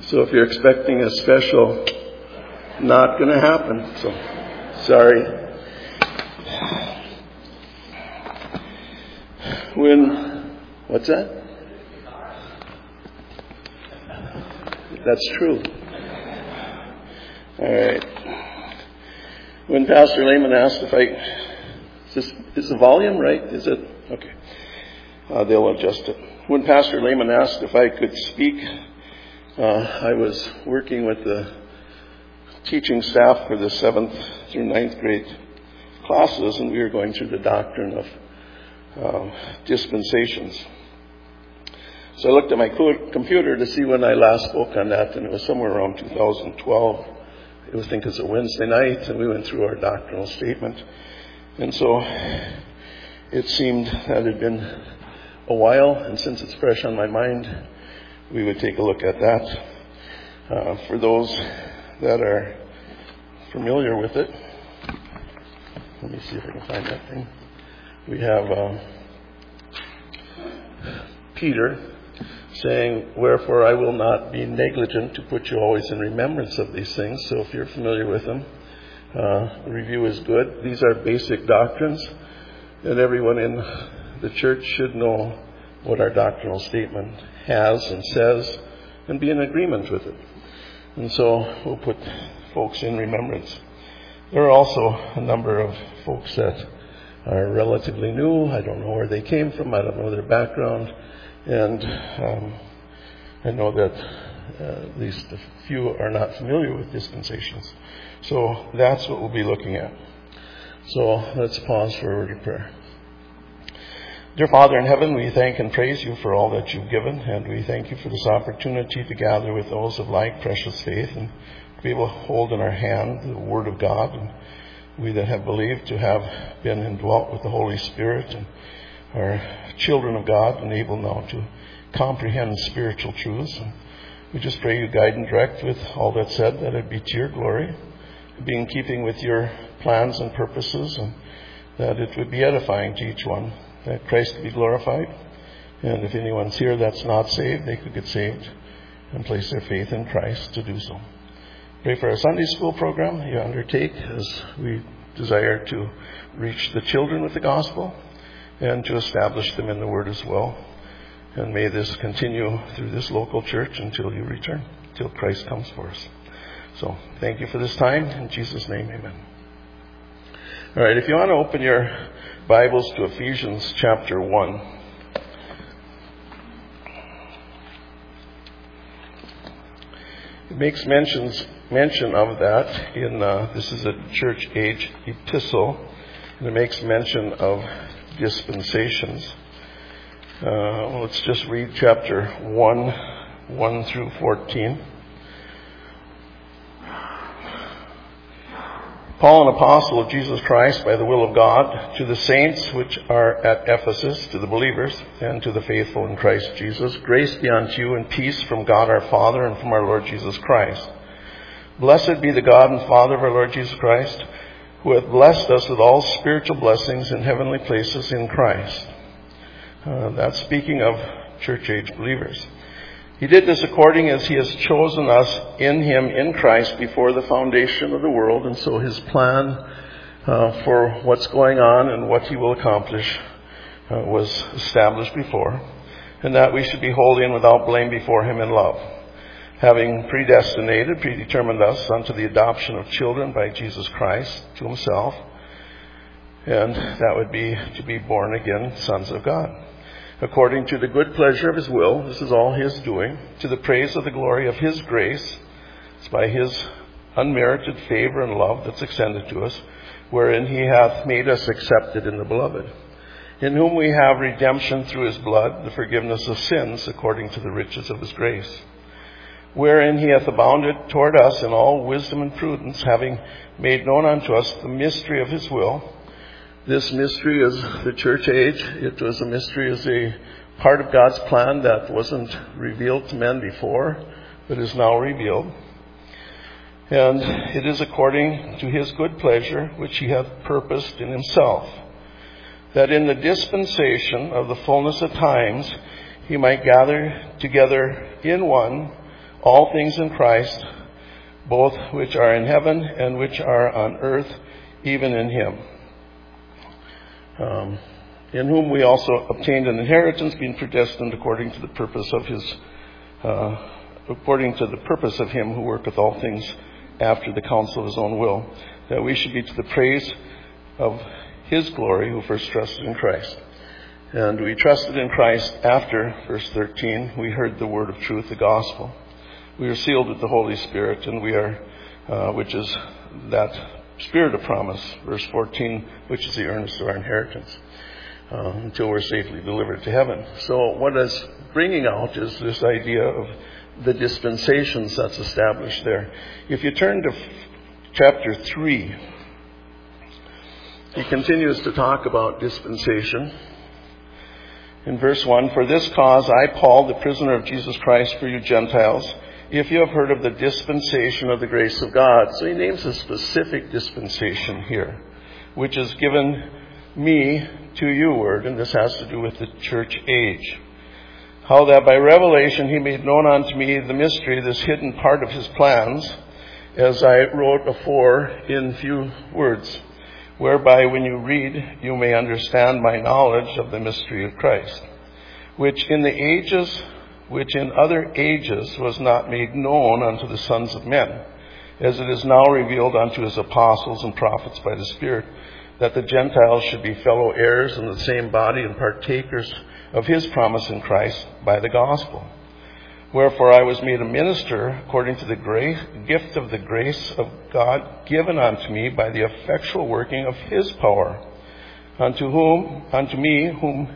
So if you're expecting a special, not going to happen. So, sorry. What's that? That's true. All right. When Pastor Lehman asked is the volume right? Is it? Okay. They'll adjust it. When Pastor Lehman asked if I could speak, I was working with the teaching staff for the 7th through 9th grade classes, and we were going through the doctrine of dispensations. So I looked at my computer to see when I last spoke on that, and it was somewhere around 2012. I think it's a Wednesday night, and we went through our doctrinal statement. And so it seemed that it had been a while, and since it's fresh on my mind, we would take a look at that. For those that are familiar with it, let me see if I can find that thing. We have Peter saying, "Wherefore I will not be negligent to put you always in remembrance of these things." So if you're familiar with them, the review is good. These are basic doctrines, and everyone in the church should know what our doctrinal statement has and says and be in agreement with it. And so we'll put folks in remembrance. There are also a number of folks that are relatively new. I don't know where they came from. I don't know their background. And I know that at least a few are not familiar with dispensations. So that's what we'll be looking at. So let's pause for a word of prayer. Dear Father in heaven, we thank and praise you for all that you've given, and we thank you for this opportunity to gather with those of like precious faith and to be able to hold in our hand the Word of God, and we that have believed to have been indwelt with the Holy Spirit and are children of God and able now to comprehend spiritual truths. And we just pray you guide and direct with all that's said, that it be to your glory, be in keeping with your plans and purposes, and that it would be edifying to each one, that Christ be glorified. And if anyone's here that's not saved, they could get saved and place their faith in Christ to do so. Pray for our Sunday school program you undertake as we desire to reach the children with the gospel and to establish them in the Word as well. And may this continue through this local church until you return, till Christ comes for us. So thank you for this time. In Jesus' name, amen. All right, if you want to open your Bibles to Ephesians chapter 1. It makes mention of that in, this is a church age epistle, and it makes mention of dispensations. Let's just read chapter 1 through 14. Paul, an apostle of Jesus Christ by the will of God, to the saints which are at Ephesus, to the believers, and to the faithful in Christ Jesus, grace be unto you and peace from God our Father and from our Lord Jesus Christ. Blessed be the God and Father of our Lord Jesus Christ, who hath blessed us with all spiritual blessings in heavenly places in Christ. That's speaking of church-age believers. He did this according as he has chosen us in him, in Christ, before the foundation of the world. And so his plan for what's going on and what he will accomplish was established before. And that we should be holy and without blame before him in love, having predetermined us unto the adoption of children by Jesus Christ to himself. And that would be to be born again sons of God, according to the good pleasure of his will. This is all his doing, to the praise of the glory of his grace. It's by his unmerited favor and love that's extended to us, wherein he hath made us accepted in the beloved, in whom we have redemption through his blood, the forgiveness of sins, according to the riches of his grace, wherein he hath abounded toward us in all wisdom and prudence, having made known unto us the mystery of his will. This mystery is the church age. It was a mystery as a part of God's plan that wasn't revealed to men before, but is now revealed. And it is according to his good pleasure, which he hath purposed in himself, that in the dispensation of the fullness of times he might gather together in one all things in Christ, both which are in heaven and which are on earth, even in him. In whom we also obtained an inheritance, being predestined according to the purpose of him who worketh all things after the counsel of his own will, that we should be to the praise of his glory, who first trusted in Christ. And we trusted in Christ after, verse 13, we heard the word of truth, the gospel. We are sealed with the Holy Spirit, and we are, which is that Spirit of promise, verse 14, which is the earnest of our inheritance, until we're safely delivered to heaven. So what is bringing out is this idea of the dispensations that's established there. If you turn to chapter 3, he continues to talk about dispensation. In verse 1, for this cause I, Paul, the prisoner of Jesus Christ for you Gentiles, if you have heard of the dispensation of the grace of God. So he names a specific dispensation here, which is given me to you word, and this has to do with the church age. How that by revelation he made known unto me the mystery, this hidden part of his plans, as I wrote afore in few words, whereby when you read you may understand my knowledge of the mystery of Christ, which in other ages was not made known unto the sons of men, as it is now revealed unto his apostles and prophets by the Spirit, that the Gentiles should be fellow heirs in the same body and partakers of his promise in Christ by the gospel. Wherefore I was made a minister according to the gift of the grace of God given unto me by the effectual working of his power, unto me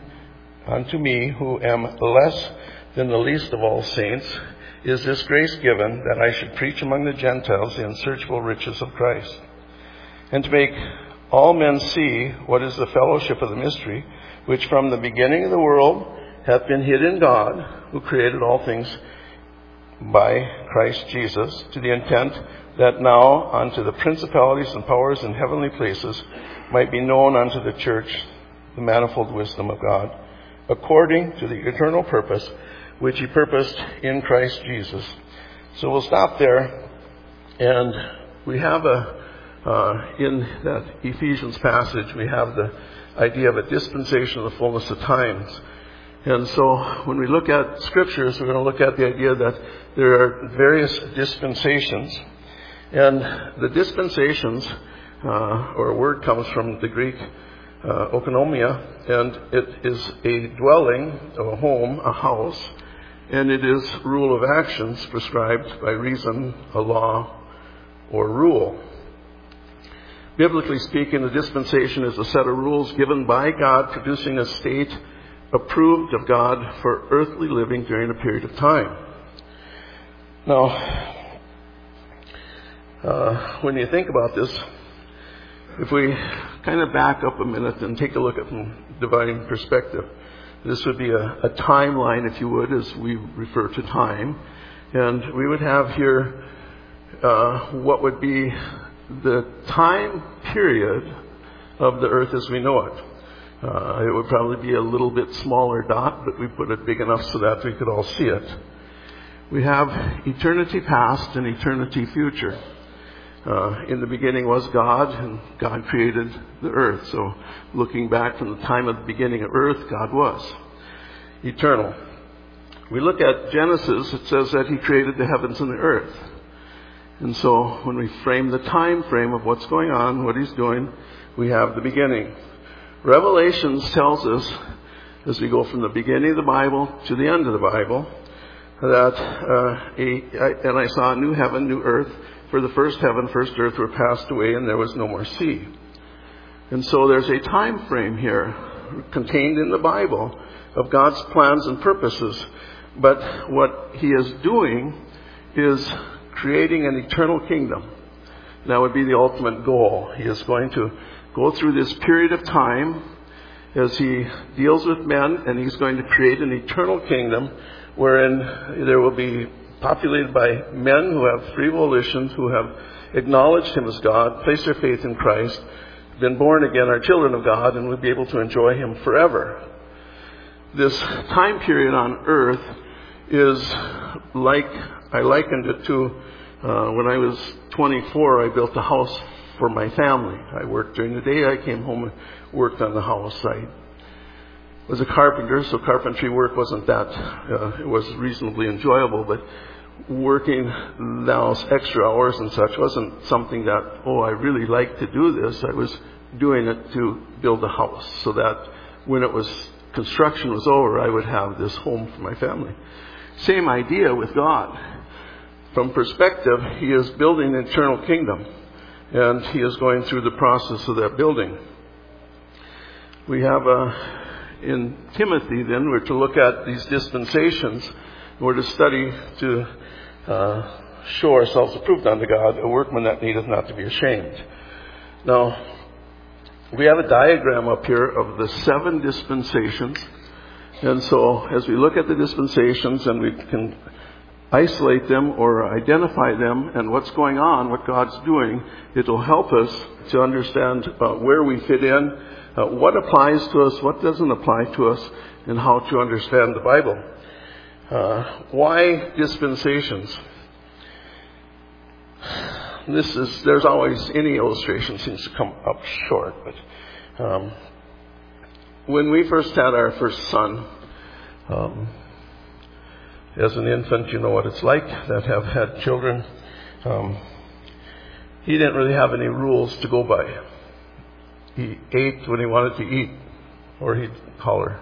who am less than the least of all saints, is this grace given, that I should preach among the Gentiles the unsearchable riches of Christ, and to make all men see what is the fellowship of the mystery, which from the beginning of the world hath been hid in God, who created all things by Christ Jesus, to the intent that now unto the principalities and powers in heavenly places might be known unto the church the manifold wisdom of God, according to the eternal purpose which he purposed in Christ Jesus. So we'll stop there, and we have in that Ephesians passage, we have the idea of a dispensation of the fullness of times. And so when we look at scriptures, we're going to look at the idea that there are various dispensations. And the dispensations, or a word comes from the Greek oikonomia, and it is a dwelling, a home, a house, and it is rule of actions prescribed by reason, a law, or rule. Biblically speaking, the dispensation is a set of rules given by God, producing a state approved of God for earthly living during a period of time. Now, when you think about this, if we kind of back up a minute and take a look at it from divine perspective, this would be a timeline, if you would, as we refer to time. And we would have here what would be the time period of the earth as we know it. It would probably be a little bit smaller dot, but we put it big enough so that we could all see it. We have eternity past and eternity future. In the beginning was God, and God created the earth. So looking back from the time of the beginning of earth, God was eternal. We look at Genesis, it says that he created the heavens and the earth. And so when we frame the time frame of what's going on, what he's doing, we have the beginning. Revelations tells us, as we go from the beginning of the Bible to the end of the Bible, that and I saw a new heaven, new earth, for the first heaven, first earth were passed away, and there was no more sea. And so there's a time frame here contained in the Bible of God's plans and purposes. But what he is doing is creating an eternal kingdom. That would be the ultimate goal. He is going to go through this period of time as he deals with men, and he's going to create an eternal kingdom wherein there will be populated by men who have free volition, who have acknowledged him as God, placed their faith in Christ, been born again, are children of God, and will be able to enjoy him forever. This time period on earth is like I likened it to when I was 24, I built a house for my family. I worked during the day. I came home and worked on the house. I was a carpenter, so carpentry work wasn't that, it was reasonably enjoyable, but working those extra hours and such wasn't something that, I really like to do this. I was doing it to build a house so that when construction was over, I would have this home for my family. Same idea with God. From perspective, He is building an eternal kingdom, and He is going through the process of that building. We have in Timothy, then, we're to look at these dispensations. We're to study to show ourselves approved unto God, a workman that needeth not to be ashamed. Now, we have a diagram up here of the 7 dispensations. And so, as we look at the dispensations and we can isolate them or identify them and what's going on, what God's doing, it'll help us to understand where we fit in, what applies to us, what doesn't apply to us, and how to understand the Bible. Why dispensations? There's always, any illustration seems to come up short, but when we first had our first son, as an infant, you know what it's like that have had children. He didn't really have any rules to go by. He ate when he wanted to eat, or he'd holler.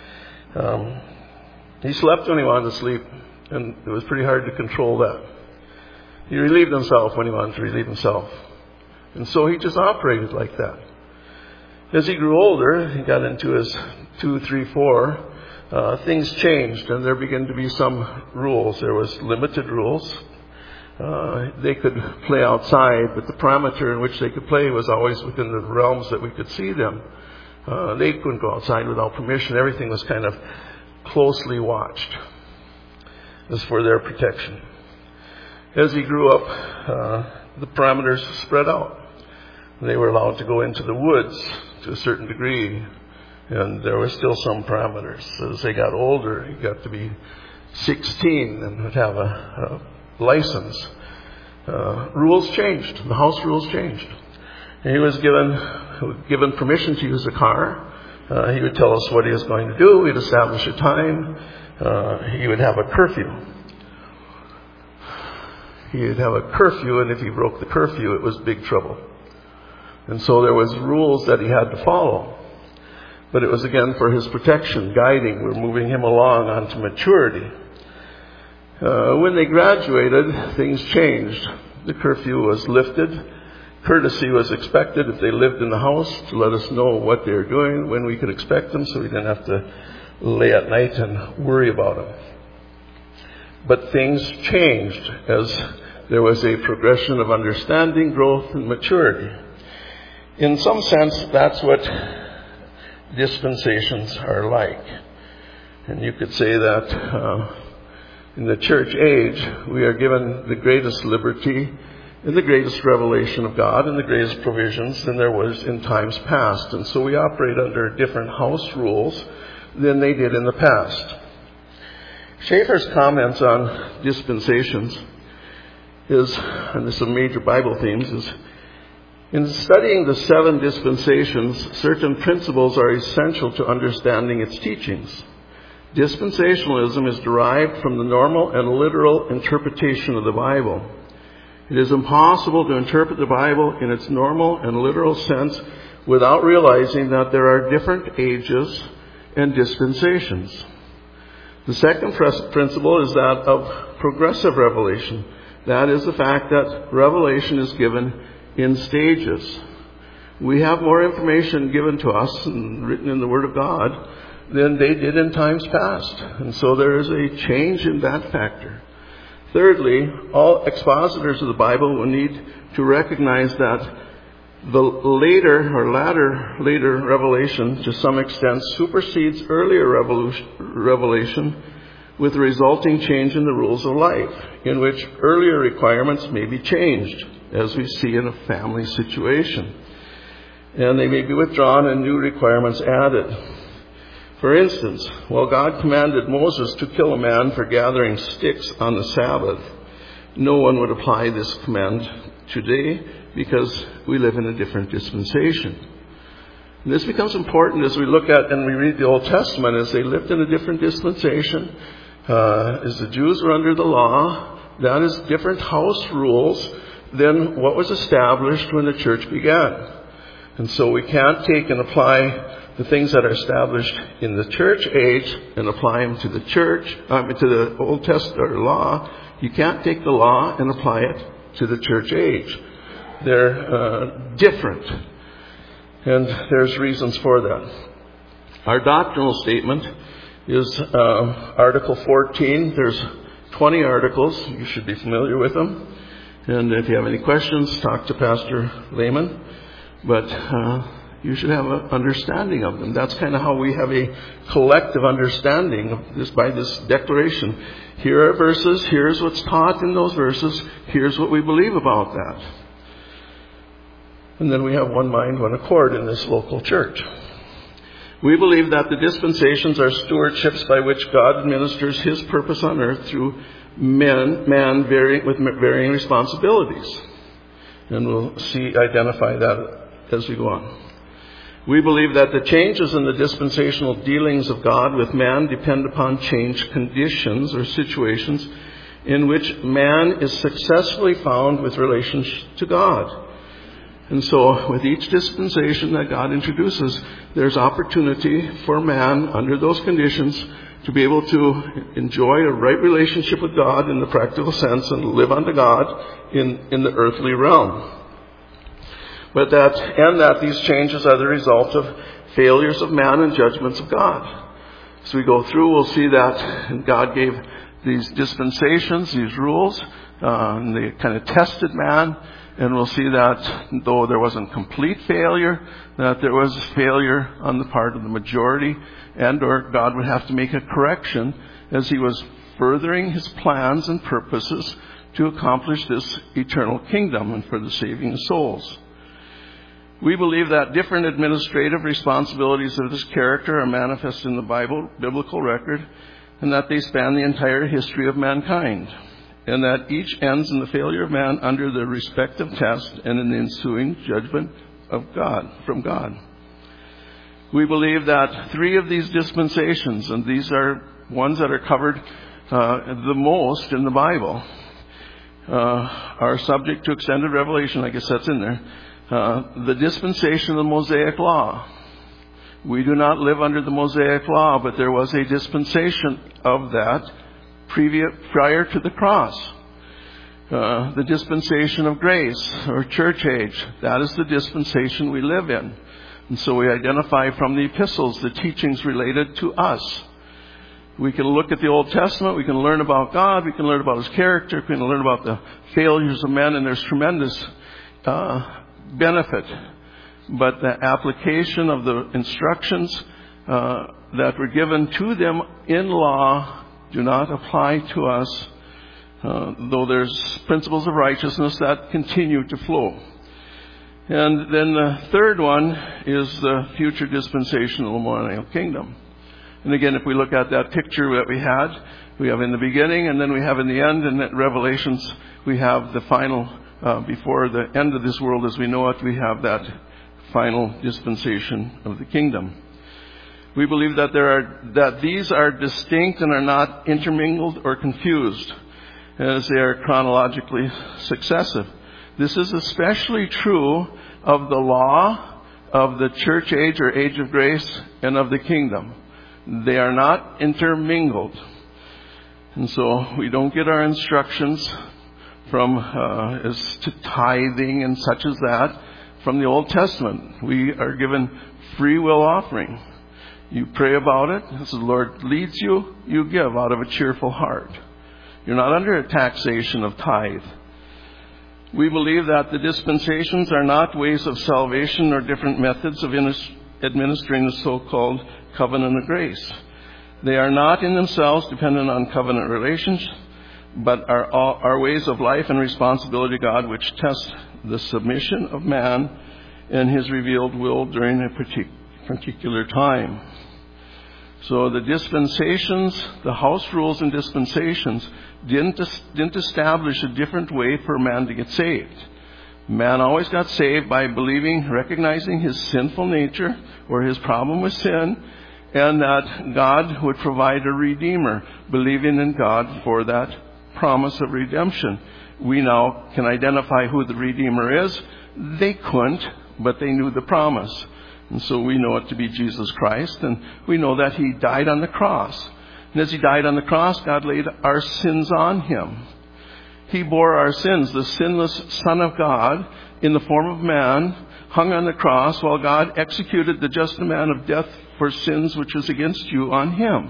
He slept when he wanted to sleep, and it was pretty hard to control that. He relieved himself when he wanted to relieve himself. And so he just operated like that. As he grew older, he got into his 2, 3, 4, things changed, and there began to be some rules. There was limited rules. They could play outside, but the parameter in which they could play was always within the realms that we could see them. They couldn't go outside without permission. Everything was kind of closely watched. It was for their protection. As he grew up, the parameters spread out. They were allowed to go into the woods to a certain degree, and there were still some parameters. As they got older, he got to be 16 and would have a license. Rules changed. The house rules changed. And he was given permission to use a car. He would tell us what he was going to do. We'd establish a time. He would have a curfew. He'd have a curfew, and if he broke the curfew, it was big trouble. And so there was rules that he had to follow. But it was again for his protection, guiding. We're moving him along onto maturity. When they graduated, things changed. The curfew was lifted. Courtesy was expected if they lived in the house to let us know what they were doing, when we could expect them, so we didn't have to lay at night and worry about them. But things changed as there was a progression of understanding, growth, and maturity. In some sense, that's what dispensations are like. And you could say that in the church age, we are given the greatest liberty and the greatest revelation of God and the greatest provisions than there was in times past. And so we operate under different house rules than they did in the past. Schaeffer's comments on dispensations is, and this is a major Bible themes, is in studying the 7 dispensations, certain principles are essential to understanding its teachings. Dispensationalism is derived from the normal and literal interpretation of the Bible. It is impossible to interpret the Bible in its normal and literal sense without realizing that there are different ages and dispensations. The second principle is that of progressive revelation. That is the fact that revelation is given in stages. We have more information given to us and written in the Word of God than they did in times past. And so there is a change in that factor. Thirdly, all expositors of the Bible will need to recognize that the later revelation to some extent supersedes earlier revelation, with the resulting change in the rules of life, in which earlier requirements may be changed, as we see in a family situation. And they may be withdrawn and new requirements added. For instance, while God commanded Moses to kill a man for gathering sticks on the Sabbath, no one would apply this command today because we live in a different dispensation. And this becomes important as we look at and we read the Old Testament, as they lived in a different dispensation. As the Jews were under the law, that is different house rules than what was established when the church began. And so we can't take and apply the things that are established in the church age and apply them to the church, to the Old Testament or law. You can't take the law and apply it to the church age. They're different. And there's reasons for that. Our doctrinal statement is Article 14. There's 20 articles. You should be familiar with them. And if you have any questions, talk to Pastor Lehman. But you should have an understanding of them. That's kind of how we have a collective understanding of this by this declaration. Here are verses. Here's what's taught in those verses. Here's what we believe about that. And then we have one mind, one accord in this local church. We believe that the dispensations are stewardships by which God administers His purpose on earth through man with varying responsibilities. And we'll identify that as we go on. We believe that the changes in the dispensational dealings of God with man depend upon changed conditions or situations in which man is successfully found with relation to God. And so with each dispensation that God introduces, there's opportunity for man under those conditions to be able to enjoy a right relationship with God in the practical sense and live unto God in the earthly realm. But that these changes are the result of failures of man and judgments of God. As we go through, we'll see that God gave these dispensations, these rules, and they kind of tested man. And we'll see that though there wasn't complete failure, that there was failure on the part of the majority, and or God would have to make a correction as He was furthering His plans and purposes to accomplish this eternal kingdom and for the saving of souls. We believe that different administrative responsibilities of this character are manifest in the biblical record, and that they span the entire history of mankind, and that each ends in the failure of man under the respective test and in the ensuing judgment of God, from God. We believe that 3 of these dispensations, and these are ones that are covered the most in the Bible, are subject to extended revelation. I guess that's in there. The dispensation of the Mosaic Law. We do not live under the Mosaic Law, but there was a dispensation of that prior to the cross. The dispensation of grace, or church age, that is the dispensation we live in. And so we identify from the epistles the teachings related to us. We can look at the Old Testament, we can learn about God, we can learn about His character, we can learn about the failures of men, and there's tremendous benefit. But the application of the instructions that were given to them in law do not apply to us, though there's principles of righteousness that continue to flow. And then the third one is the future dispensation of the millennial kingdom. And again, if we look at that picture that we have in the beginning, and then we have in the end, and at Revelations, we have the final, before the end of this world as we know it, we have that final dispensation of the kingdom. We believe that these are distinct and are not intermingled or confused, as they are chronologically successive. This is especially true of the law, of the church age or age of grace, and of the kingdom. They are not intermingled. And so we don't get our instructions from as to tithing and such as that from the Old Testament. We are given free will offering. You pray about it. As the Lord leads you, you give out of a cheerful heart. You're not under a taxation of tithe. We believe that the dispensations are not ways of salvation or different methods of administering the so-called covenant of grace. They are not in themselves dependent on covenant relations, but are ways of life and responsibility to God which test the submission of man and his revealed will during a particular time. So the dispensations, the house rules and dispensations didn't establish a different way for man to get saved. Man always got saved by believing, recognizing his sinful nature or his problem with sin, and that God would provide a Redeemer, believing in God for that promise of redemption. We now can identify who the Redeemer is. They couldn't, but they knew the promise. And so we know it to be Jesus Christ, and we know that He died on the cross. And as He died on the cross, God laid our sins on Him. He bore our sins. The sinless Son of God, in the form of man, hung on the cross while God executed the just demand of death for sins which was against you on Him.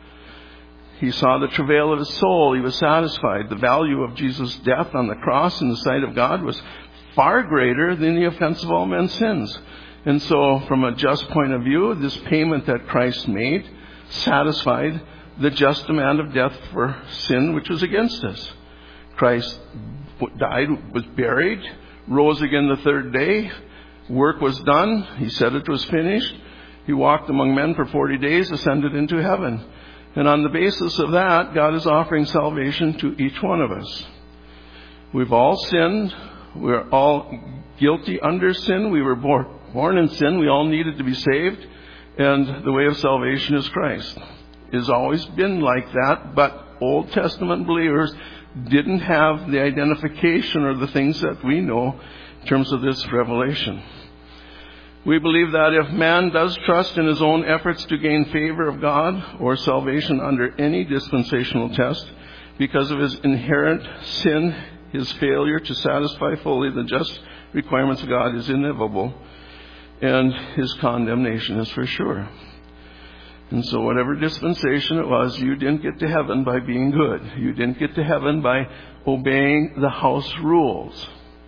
He saw the travail of His soul. He was satisfied. The value of Jesus' death on the cross in the sight of God was far greater than the offense of all men's sins. And so, from a just point of view, this payment that Christ made satisfied the just demand of death for sin which was against us. Christ died, was buried, rose again the third day. Work was done. He said it was finished. He walked among men for 40 days, ascended into heaven. And on the basis of that, God is offering salvation to each one of us. We've all sinned. We're all guilty under sin. We were born in sin. We all needed to be saved. And the way of salvation is Christ. It has always been like that, but Old Testament believers didn't have the identification or the things that we know in terms of this revelation. We believe that if man does trust in his own efforts to gain favor of God or salvation under any dispensational test, because of his inherent sin, his failure to satisfy fully the just requirements of God is inevitable, and his condemnation is for sure. And so whatever dispensation it was, you didn't get to heaven by being good. You didn't get to heaven by obeying the house rules.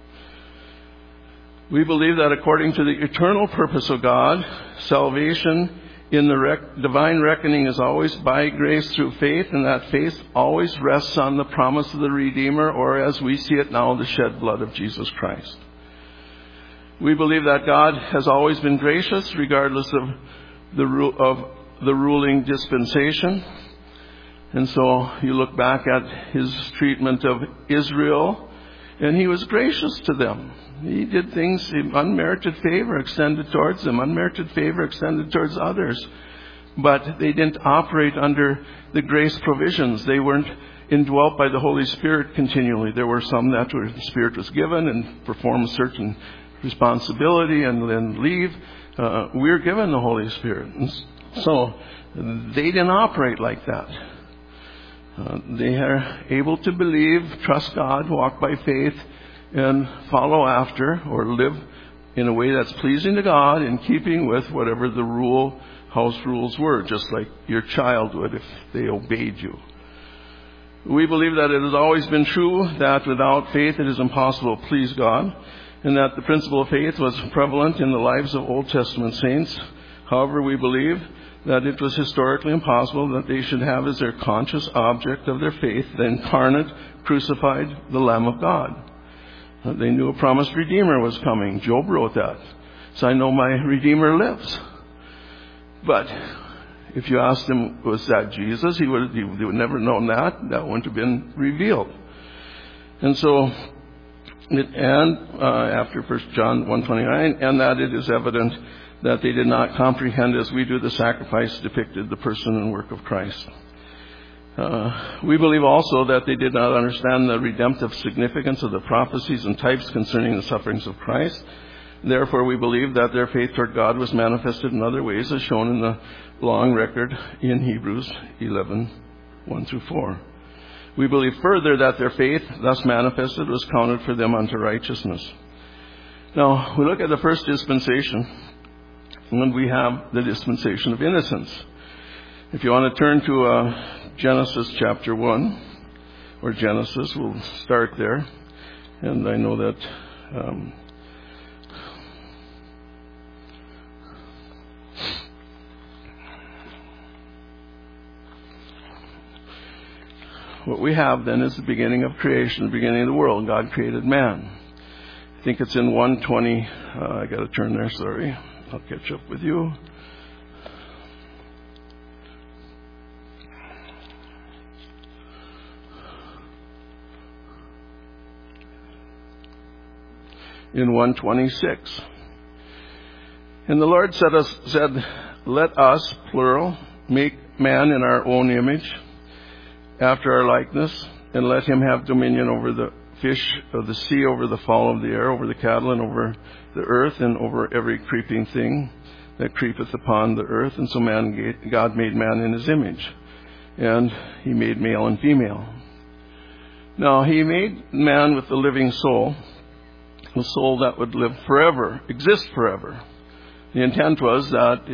We believe that according to the eternal purpose of God, salvation in the divine reckoning is always by grace through faith, and that faith always rests on the promise of the Redeemer, or as we see it now, the shed blood of Jesus Christ. We believe that God has always been gracious regardless of the ruling dispensation. And so you look back at His treatment of Israel, and He was gracious to them. He did things, unmerited favor extended towards them, unmerited favor extended towards others. But they didn't operate under the grace provisions. They weren't indwelt by the Holy Spirit continually. There were some that where the Spirit was given and performed a certain responsibility and then leave. We're given the Holy Spirit. And so they didn't operate like that. They are able to believe, trust God, walk by faith, and follow after or live in a way that's pleasing to God in keeping with whatever the house rules were, just like your child would if they obeyed you. We believe that it has always been true that without faith it is impossible to please God, and that the principle of faith was prevalent in the lives of Old Testament saints. However, we believe that it was historically impossible that they should have as their conscious object of their faith the incarnate, crucified, the Lamb of God. They knew a promised Redeemer was coming. Job wrote that. So I know my Redeemer lives. But if you asked him, was that Jesus? He would never known that. That wouldn't have been revealed. And so, after 1 John 1:29, and that it is evident that they did not comprehend as we do the sacrifice depicted the person and work of Christ. We believe also that they did not understand the redemptive significance of the prophecies and types concerning the sufferings of Christ. Therefore, we believe that their faith toward God was manifested in other ways, as shown in the long record in Hebrews 11:1-4. We believe further that their faith, thus manifested, was counted for them unto righteousness. Now, we look at the first dispensation, and we have the dispensation of innocence. If you want to turn to Genesis chapter 1, or Genesis, we'll start there. And I know that what we have then is the beginning of creation, the beginning of the world. God created man. I think it's in 1:20. I got to turn there, sorry. I'll catch up with you. in 1:26. And the Lord said, let us, plural, make man in our own image, after our likeness, and let him have dominion over the fish of the sea, over the fowl of the air, over the cattle, and over the earth, and over every creeping thing that creepeth upon the earth. And so God made man in his image, and he made male and female. Now, he made man with a living soul, a soul that would live forever, exist forever. The intent was that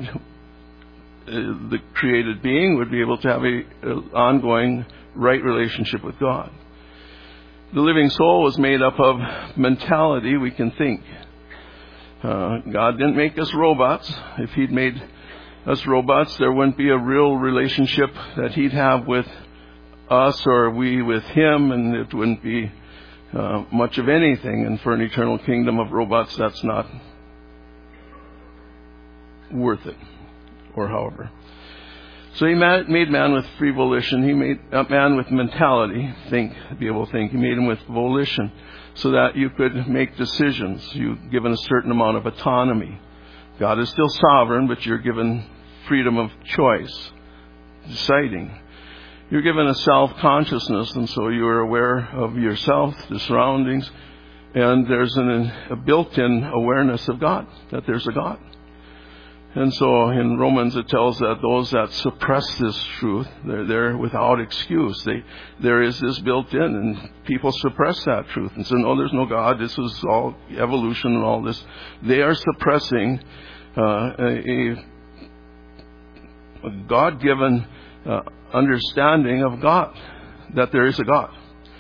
the created being would be able to have an ongoing right relationship with God. The living soul was made up of mentality. We can think. God didn't make us robots. If he'd made us robots, there wouldn't be a real relationship that he'd have with us or we with him, and it wouldn't be much of anything. And for an eternal kingdom of robots, that's not worth it, or however. So he made man with free volition. He made man with mentality, be able to think. He made him with volition so that you could make decisions. You're given a certain amount of autonomy. God is still sovereign, but you're given freedom of choice, deciding. You're given a self-consciousness, and so you're aware of yourself, the surroundings, and there's a built-in awareness of God, that there's a God. And so in Romans it tells that those that suppress this truth, they're without excuse. There is this built in, and people suppress that truth and say, no, there's no God, this is all evolution and all this. They are suppressing a God-given understanding of God, that there is a God.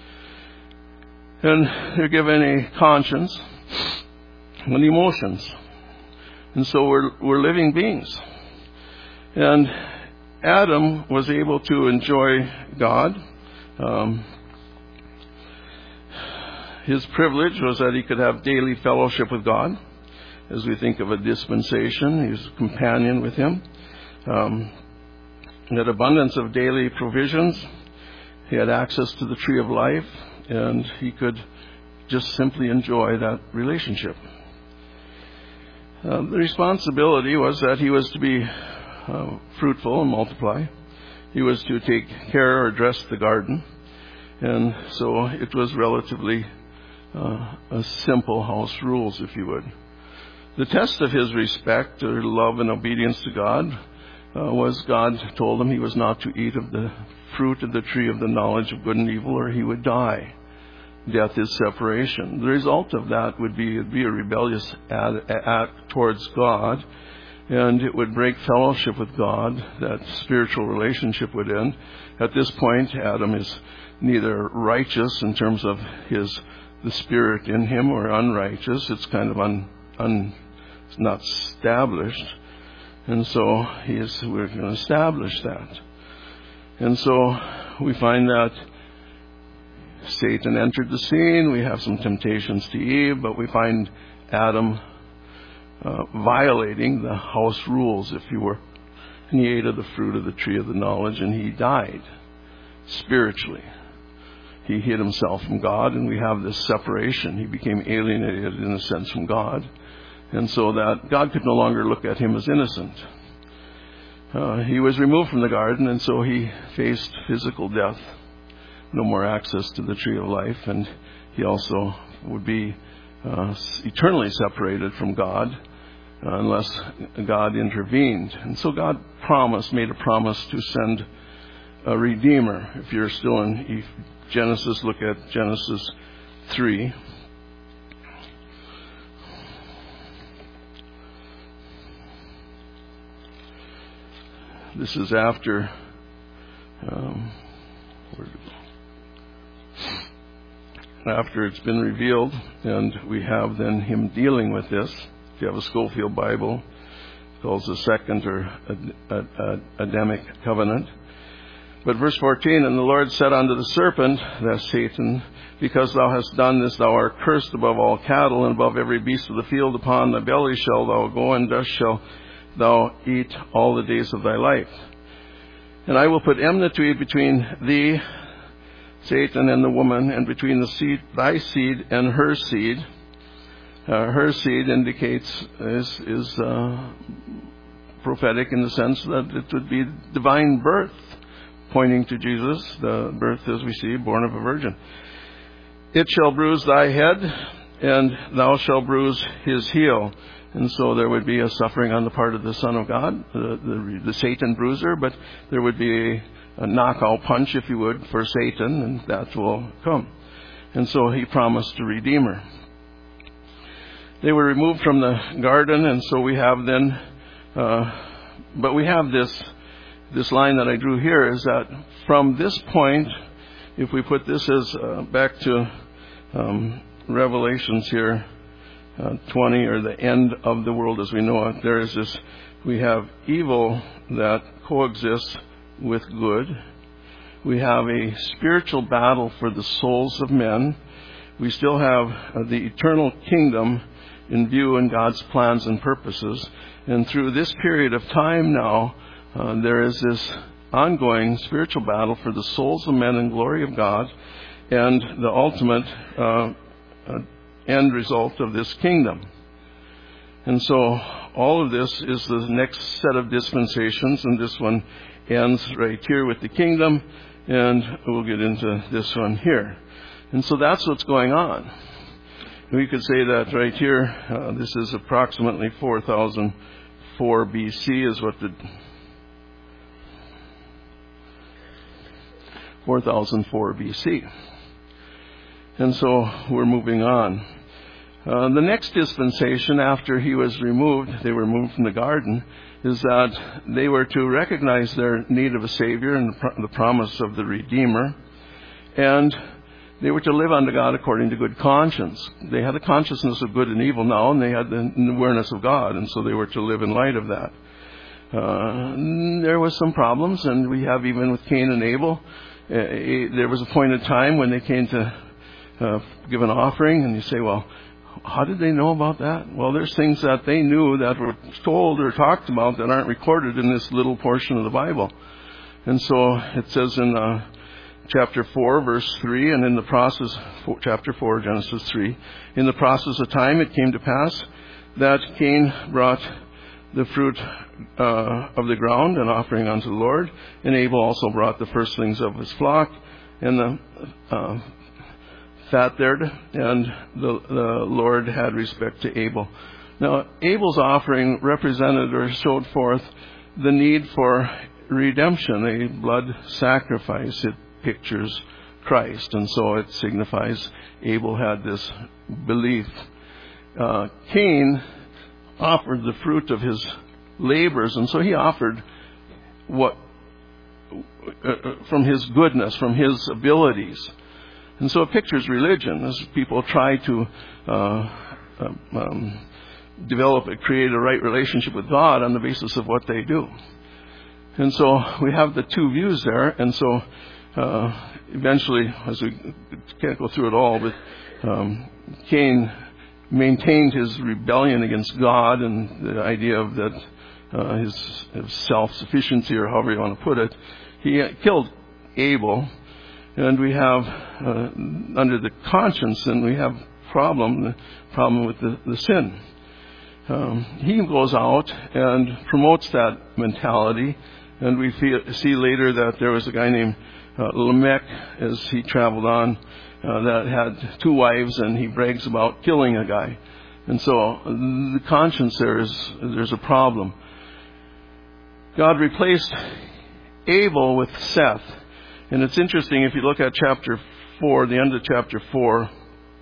And they're given a conscience and emotions. And so we're living beings. And Adam was able to enjoy God. His privilege was that he could have daily fellowship with God. As we think of a dispensation, he was a companion with him. He had abundance of daily provisions. He had access to the tree of life, and he could just simply enjoy that relationship. The responsibility was that he was to be fruitful and multiply. He was to take care or dress the garden. And so it was relatively a simple house rules, if you would. The test of his respect or love and obedience to God was God told him he was not to eat of the fruit of the tree of the knowledge of good and evil, or he would die. Death is separation. The result of that would be a rebellious act towards God, and it would break fellowship with God. That spiritual relationship would end. At this point, Adam is neither righteous in terms of the spirit in him, or unrighteous. It's kind of not established, and so we're going to establish that. And so we find that Satan entered the scene. We have some temptations to Eve, but we find Adam violating the house rules, if you were. And he ate of the fruit of the tree of the knowledge, and he died spiritually. He hid himself from God, and we have this separation. He became alienated, in a sense, from God. And so that God could no longer look at him as innocent. He was removed from the garden, and so he faced physical death. No more access to the tree of life, and he also would be eternally separated from God unless God intervened. And so God made a promise to send a Redeemer. If you're still in Genesis, look at Genesis 3. This is after after it's been revealed, and we have then him dealing with this. If you have a Schofield Bible, it calls the second or Adamic covenant. But verse 14, and the Lord said unto the serpent, that's Satan, because thou hast done this, thou art cursed above all cattle, and above every beast of the field. Upon thy belly shalt thou go, and dust shalt thou eat all the days of thy life. And I will put enmity between thee, Satan, and the woman, and between thy seed and her seed. her seed indicates is prophetic in the sense that it would be divine birth, pointing to Jesus, the birth, as we see, born of a virgin. It shall bruise thy head, and thou shalt bruise his heel. And so there would be a suffering on the part of the Son of God, the Satan bruiser, but there would be a knockout punch, if you would, for Satan, and that will come. And so he promised a Redeemer. They were removed from the garden, and so we have then, but we have this line that I drew here, is that from this point, if we put this as back to Revelations here, 20, or the end of the world as we know it, there is this, we have evil that coexists with good. We have a spiritual battle for the souls of men. We still have the eternal kingdom in view in God's plans and purposes. And through this period of time now, there is this ongoing spiritual battle for the souls of men and glory of God, and the ultimate end result of this kingdom. And so all of this is the next set of dispensations, and this one ends right here with the kingdom, and we'll get into this one here. And so that's what's going on. We could say that right here, this is approximately 4004 BC is what the 4004 BC. And so we're moving on. The next dispensation after he was removed, they were removed from the garden, is that they were to recognize their need of a Savior and the promise of the Redeemer. And they were to live unto God according to good conscience. They had a consciousness of good and evil now, and they had the awareness of God, and so they were to live in light of that. There was some problems, and we have even with Cain and Abel, there was a point in time when they came to give an offering, and you say, well, how did they know about that? Well, there's things that they knew that were told or talked about that aren't recorded in this little portion of the Bible. And so it says in chapter 4, verse 3, and in the process, chapter 4, Genesis 3, in the process of time it came to pass that Cain brought the fruit of the ground, an offering unto the Lord, and Abel also brought the firstlings of his flock, and the fat there'd, and the Lord had respect to Abel. Now, Abel's offering represented or showed forth the need for redemption, a blood sacrifice. It pictures Christ, and so it signifies Abel had this belief. Cain offered the fruit of his labors, and so he offered what from his goodness, from his abilities. And so it pictures religion as people try to create a right relationship with God on the basis of what they do. And so we have the two views there. And so eventually, as we can't go through it all, but Cain maintained his rebellion against God and the idea of that his self-sufficiency, or however you want to put it. He killed Abel. And we have, under the conscience, and we have the problem with the sin. He goes out and promotes that mentality, and we see later that there was a guy named Lamech, as he traveled on, that had 2 wives, and he brags about killing a guy. And so the conscience there's a problem. God replaced Abel with Seth. And it's interesting, if you look at chapter 4, the end of chapter 4,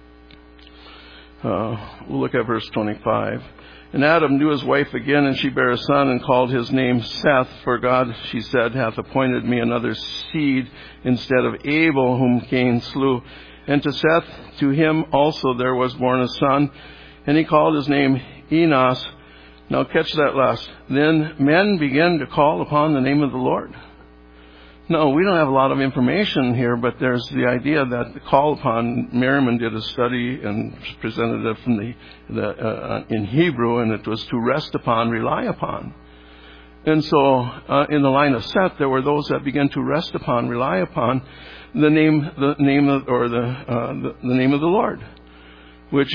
we'll look at verse 25. And Adam knew his wife again, and she bare a son, and called his name Seth. For God, she said, hath appointed me another seed instead of Abel, whom Cain slew. And to Seth, to him also there was born a son, and he called his name Enos. Now catch that last. Then men began to call upon the name of the Lord. No, we don't have a lot of information here, but there's the idea that the call upon, Merriman did a study and presented it from in Hebrew, and it was to rest upon, rely upon. And so in the line of Seth, there were those that began to rest upon, rely upon the name of the Lord, which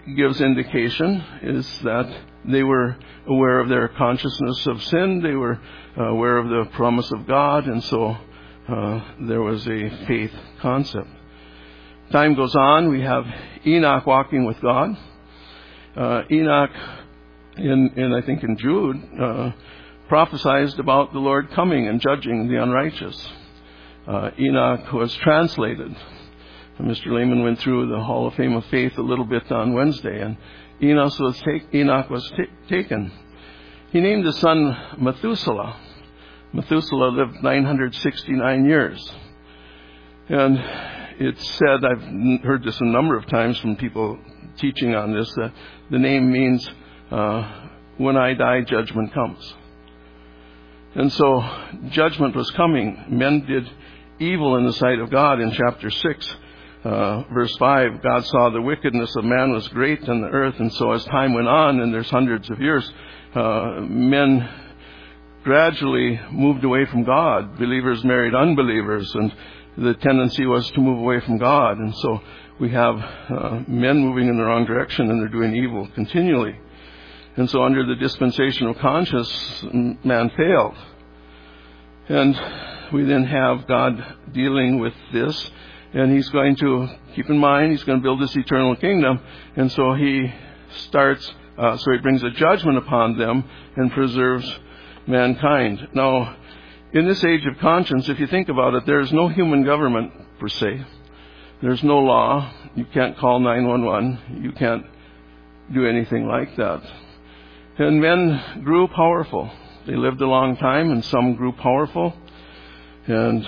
gives indication is that they were aware of their consciousness of sin. They were aware of the promise of God, and so there was a faith concept. Time goes on. We have Enoch walking with God. Enoch, I think in Jude, prophesied about the Lord coming and judging the unrighteous. Enoch was translated. Mr. Lehman went through the Hall of Fame of Faith a little bit on Wednesday, and Enoch was taken. He named his son Methuselah. Methuselah lived 969 years. And it's said, I've heard this a number of times from people teaching on this, that the name means, when I die, judgment comes. And so judgment was coming. Men did evil in the sight of God. In chapter 6, verse 5, God saw the wickedness of man was great on the earth, and so as time went on, and there's hundreds of years, men gradually moved away from God. Believers married unbelievers, and the tendency was to move away from God. And so we have men moving in the wrong direction, and they're doing evil continually. And so under the dispensation of conscience, man failed. And we then have God dealing with this, and He's going to, keep in mind, He's going to build this eternal kingdom. And so He He brings a judgment upon them and preserves mankind. Now, in this age of conscience, if you think about it, there is no human government per se. There's no law. You can't call 911. You can't do anything like that. And men grew powerful. They lived a long time, and some grew powerful. And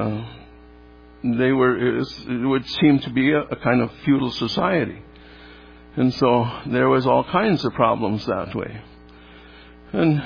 it would seem to be a kind of feudal society. And so there was all kinds of problems that way. And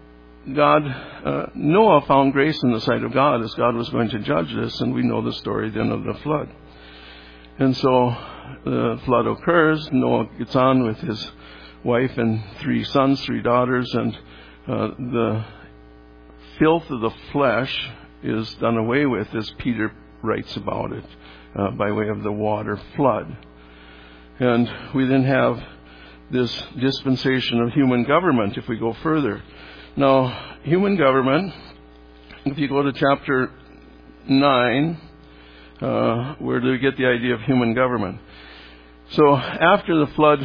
Noah found grace in the sight of God as God was going to judge this, and we know the story then of the flood. And so the flood occurs. Noah gets on with his wife and 3 sons, 3 daughters, and the filth of the flesh is done away with, as Peter writes about it, by way of the water flood. And we then have this dispensation of human government if we go further. Now, human government, if you go to chapter 9, where do we get the idea of human government? So after the flood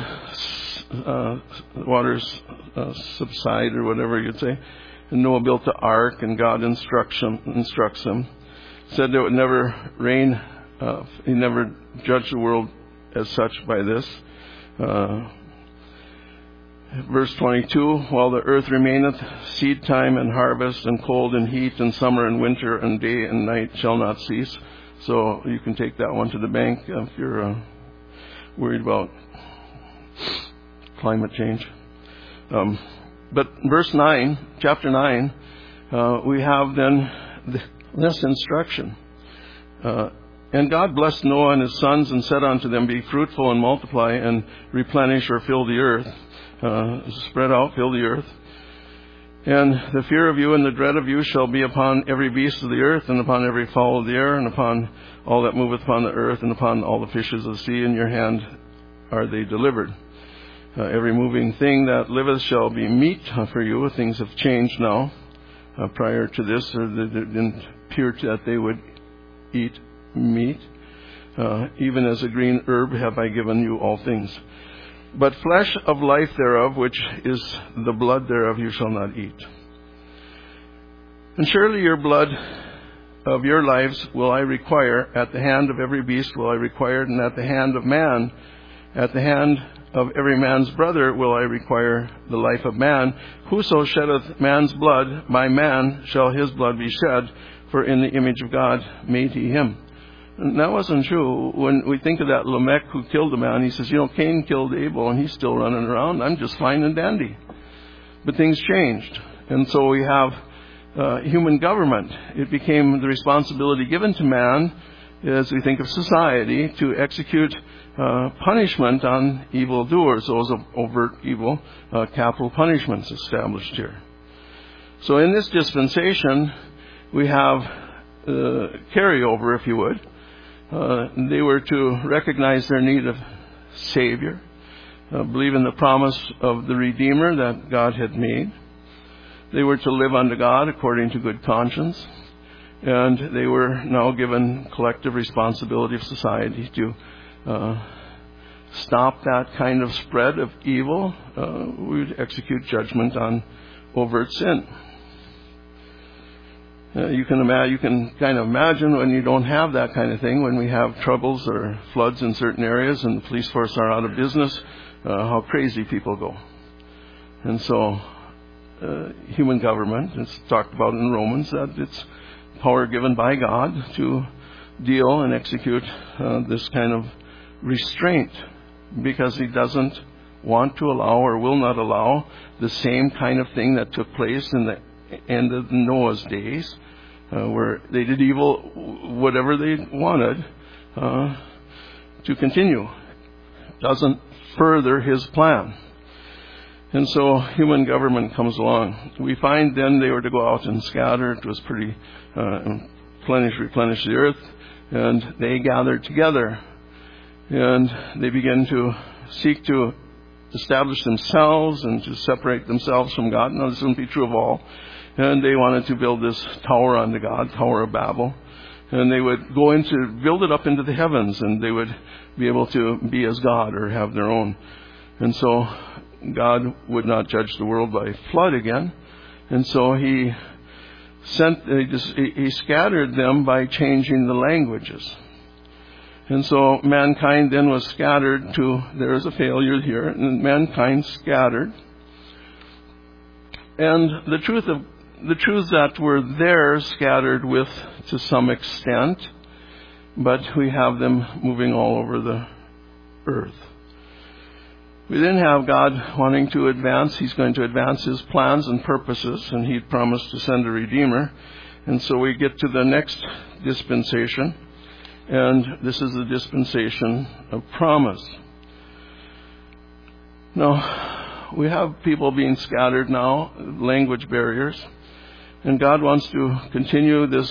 waters subside, or whatever you'd say, and Noah built the ark, and God instructs him, said that it would never rain. He never judged the world as such by this. Verse 22, while the earth remaineth, seed time and harvest, and cold and heat, and summer and winter, and day and night shall not cease. So you can take that one to the bank if you're worried about climate change. But verse 9, chapter 9, we have then this instruction. And God blessed Noah and his sons and said unto them, be fruitful and multiply and replenish or fill the earth. Spread out, fill the earth. And the fear of you and the dread of you shall be upon every beast of the earth, and upon every fowl of the air, and upon all that moveth upon the earth, and upon all the fishes of the sea. In your hand are they delivered. Every moving thing that liveth shall be meat for you. Things have changed now. Prior to this, it didn't appear that they would eat meat. Even as a green herb have I given you all things. But flesh of life thereof, which is the blood thereof, you shall not eat. And surely your blood of your lives will I require. At the hand of every beast will I require it, and at the hand of man, at the hand of every man's brother will I require the life of man. Whoso sheddeth man's blood, by man shall his blood be shed, for in the image of God made he him. And that wasn't true. When we think of that Lamech who killed a man, he says, Cain killed Abel, and he's still running around. I'm just fine and dandy. But things changed. And so we have human government. It became the responsibility given to man, as we think of society, to execute punishment on evildoers, those of overt evil, capital punishments established here. So in this dispensation, we have carryover, if you would. They were to recognize their need of Savior. believe in the promise of the Redeemer that God had made. They were to live unto God according to good conscience. And they were now given collective responsibility of society to stop that kind of spread of evil. We would execute judgment on overt sin. You can kind of imagine when you don't have that kind of thing, when we have troubles or floods in certain areas and the police force are out of business, how crazy people go. And so, human government, it's talked about in Romans, that it's power given by God to deal and execute this kind of restraint, because He doesn't want to allow or will not allow the same kind of thing that took place in the end of Noah's days, where they did evil, whatever they wanted, to continue. Doesn't further His plan. And so human government comes along. We find then they were to go out and scatter. It was pretty replenish the earth. And they gathered together. And they began to seek to establish themselves and to separate themselves from God. Now, this wouldn't be true of all. And they wanted to build this tower unto God, Tower of Babel. And they would build it up into the heavens, and they would be able to be as God or have their own. And so God would not judge the world by flood again. And so He scattered them by changing the languages. And so mankind then was scattered there is a failure here, and mankind scattered. And the truths that were there scattered with to some extent, but we have them moving all over the earth. We then have God wanting to advance. He's going to advance His plans and purposes, and He promised to send a Redeemer. And so we get to the next dispensation, and this is the dispensation of promise. Now, we have people being scattered now, language barriers, and God wants to continue this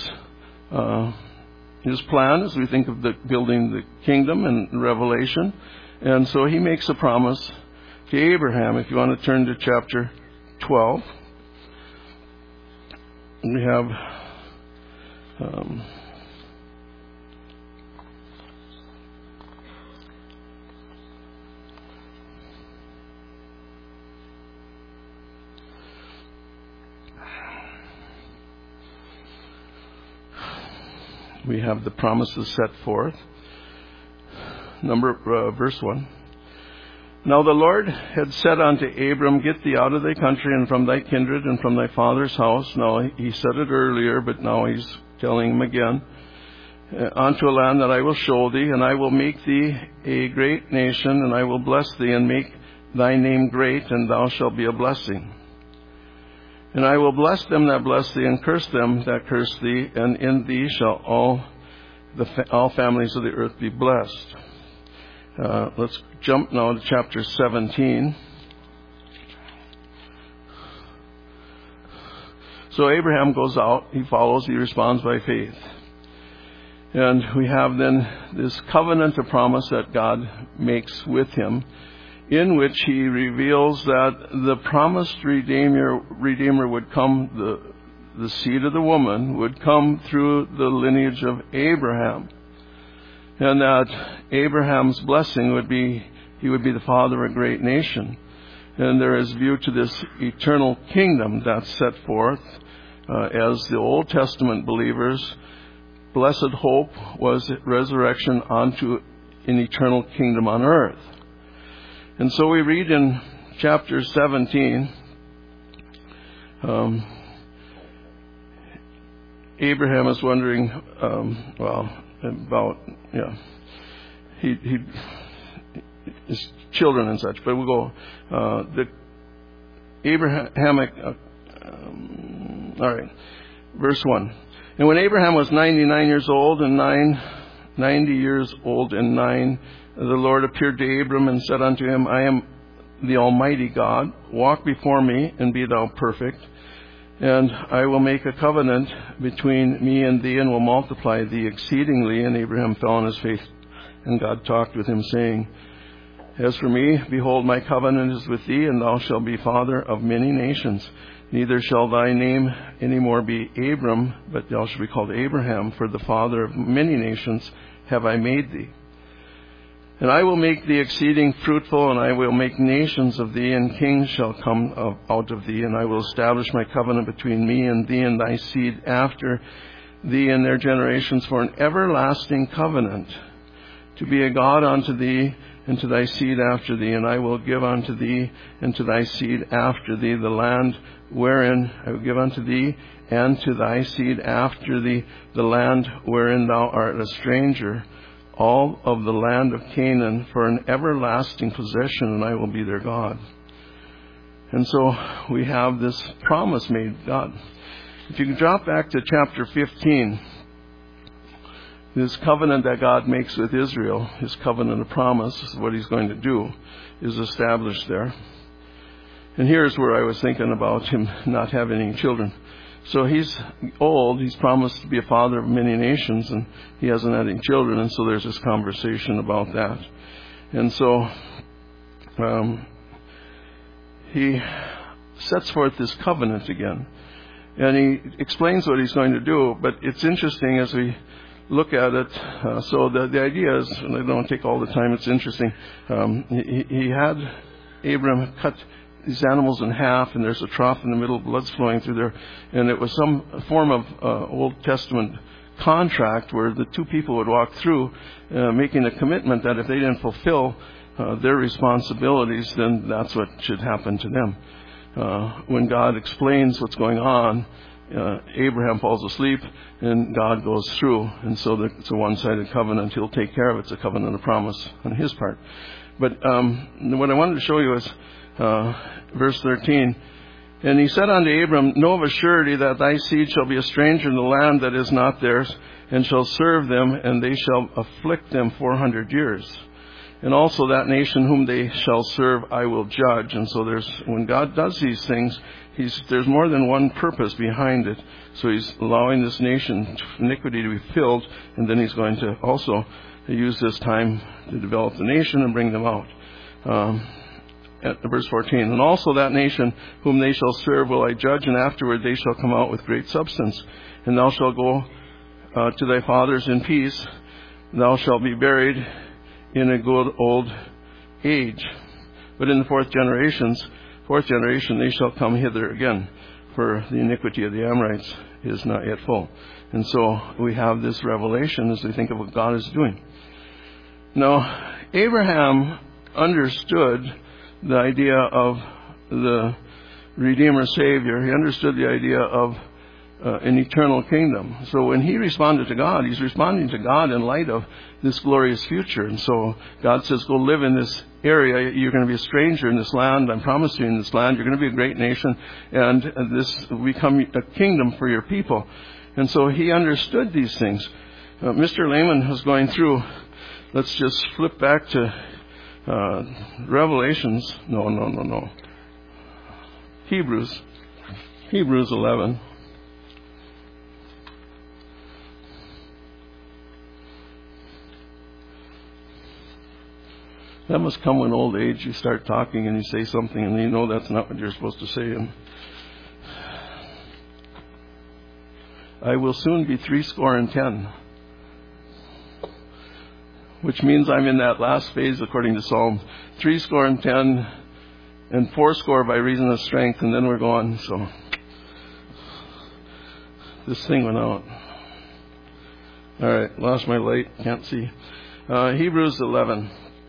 His plan as we think of building the kingdom and Revelation. And so He makes a promise to Abraham. If you want to turn to chapter 12, we have the promises set forth. Verse 1. Now the Lord had said unto Abram, Get thee out of thy country and from thy kindred and from thy father's house. Now He said it earlier, but now He's telling him again. Unto a land that I will show thee, and I will make thee a great nation, and I will bless thee and make thy name great, and thou shalt be a blessing. And I will bless them that bless thee, and curse them that curse thee, and in thee shall all families of the earth be blessed. Let's jump now to chapter 17. So Abraham goes out, he follows, he responds by faith. And we have then this covenant of promise that God makes with him, in which He reveals that the promised Redeemer would come, the seed of the woman would come through the lineage of Abraham. And that Abraham's blessing would be, he would be the father of a great nation. And there is view to this eternal kingdom that's set forth as the Old Testament believers. Blessed hope was resurrection onto an eternal kingdom on earth. And so we read in chapter 17, Abraham is wondering, his children and such. But we'll go, the Abrahamic, all right, verse 1. And when Abraham was 99 years old and 90 years old and 9, the Lord appeared to Abram and said unto him, I am the Almighty God. Walk before me and be thou perfect. And I will make a covenant between me and thee and will multiply thee exceedingly. And Abraham fell on his face, and God talked with him, saying, As for me, behold, my covenant is with thee, and thou shalt be father of many nations. Neither shall thy name any more be Abram, but thou shalt be called Abraham, for the father of many nations have I made thee. And I will make thee exceeding fruitful, and I will make nations of thee, and kings shall come out of thee. And I will establish my covenant between me and thee and thy seed after thee and their generations for an everlasting covenant, to be a God unto thee and to thy seed after thee. And I will give unto thee and to thy seed after thee the land wherein I will give unto thee and to thy seed after thee the land wherein thou art a stranger, all of the land of Canaan, for an everlasting possession, and I will be their God. And so we have this promise made God. If you can drop back to chapter 15, this covenant that God makes with Israel, his covenant of promise, what he's going to do, is established there. And here's where I was thinking about him not having any children. So he's old, he's promised to be a father of many nations, and he hasn't had any children, and so there's this conversation about that. And so he sets forth this covenant again, and he explains what he's going to do, but it's interesting as we look at it. So the idea is, and I don't want to take all the time, it's interesting, he had Abram cut these animals in half, and there's a trough in the middle, blood's flowing through there, and it was some form of Old Testament contract where the two people would walk through, making a commitment that if they didn't fulfill their responsibilities, then that's what should happen to them. When God explains what's going on, Abraham falls asleep and God goes through, and so it's a one-sided covenant. He'll take care of it. It's a covenant of promise on his part. But what I wanted to show you is verse 13. And he said unto Abram, know of a surety that thy seed shall be a stranger in the land that is not theirs, and shall serve them, and they shall afflict them 400 years. And also that nation whom they shall serve I will judge. And so when God does these things, there's more than one purpose behind it. So he's allowing this nation iniquity to be filled, and then he's going to also use this time to develop the nation and bring them out. At verse 14, and also that nation whom they shall serve will I judge, and afterward they shall come out with great substance. And thou shalt go to thy fathers in peace. Thou shalt be buried in a good old age. But in the fourth generation, they shall come hither again, for the iniquity of the Amorites is not yet full. And so we have this revelation as we think of what God is doing. Now, Abraham understood the idea of the Redeemer Savior. He understood the idea of an eternal kingdom. So when he responded to God, he's responding to God in light of this glorious future. And so God says, go live in this area. You're going to be a stranger in this land. I'm promising you in this land. You're going to be a great nation. And this will become a kingdom for your people. And so he understood these things. Mr. Lehman was going through, let's just flip back to Revelations. No. Hebrews 11. That must come when old age. You start talking and you say something and you know that's not what you're supposed to say. And I will soon be 70, which means I'm in that last phase according to Psalm 70 and 80 by reason of strength, and then we're gone. So this thing went out. All right, lost my light, can't see. Hebrews 11.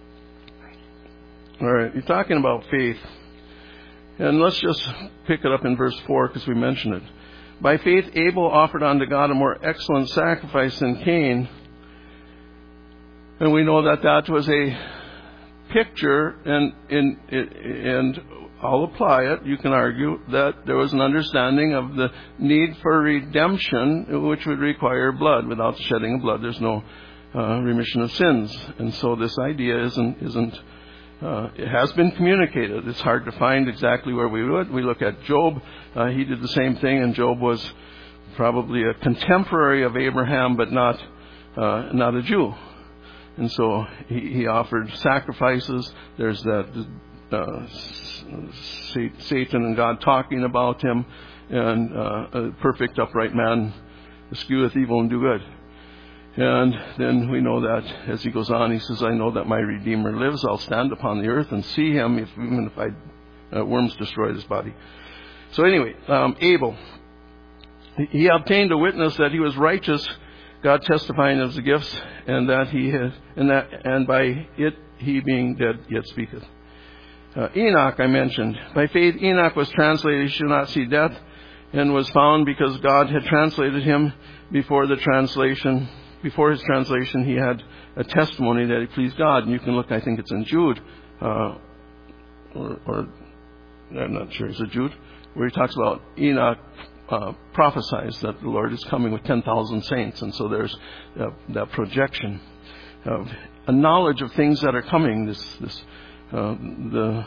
All right, you're talking about faith. And let's just pick it up in verse 4 because we mentioned it. By faith, Abel offered unto God a more excellent sacrifice than Cain. And we know that was a picture, and I'll apply it. You can argue that there was an understanding of the need for redemption, which would require blood. Without the shedding of blood, there's no remission of sins. And so this idea isn't. It has been communicated. It's hard to find exactly where we would. We look at Job. He did the same thing, and Job was probably a contemporary of Abraham, but not a Jew. And so he offered sacrifices. There's that Satan and God talking about him, and a perfect upright man escheweth evil and do good. And then we know that as he goes on, he says, I know that my Redeemer lives. I'll stand upon the earth and see him, even if worms destroyed his body. So anyway, Abel, he obtained a witness that he was righteous, God testifying of the gifts, and that and by it he being dead yet speaketh. Enoch I mentioned. By faith Enoch was translated, he should not see death, and was found because God had translated him. Before his translation, he had a testimony that he pleased God. And you can look, I think it's in Jude, or I'm not sure, is it Jude? Where he talks about Enoch prophesies that the Lord is coming with 10,000 saints. And so there's that projection of a knowledge of things that are coming, the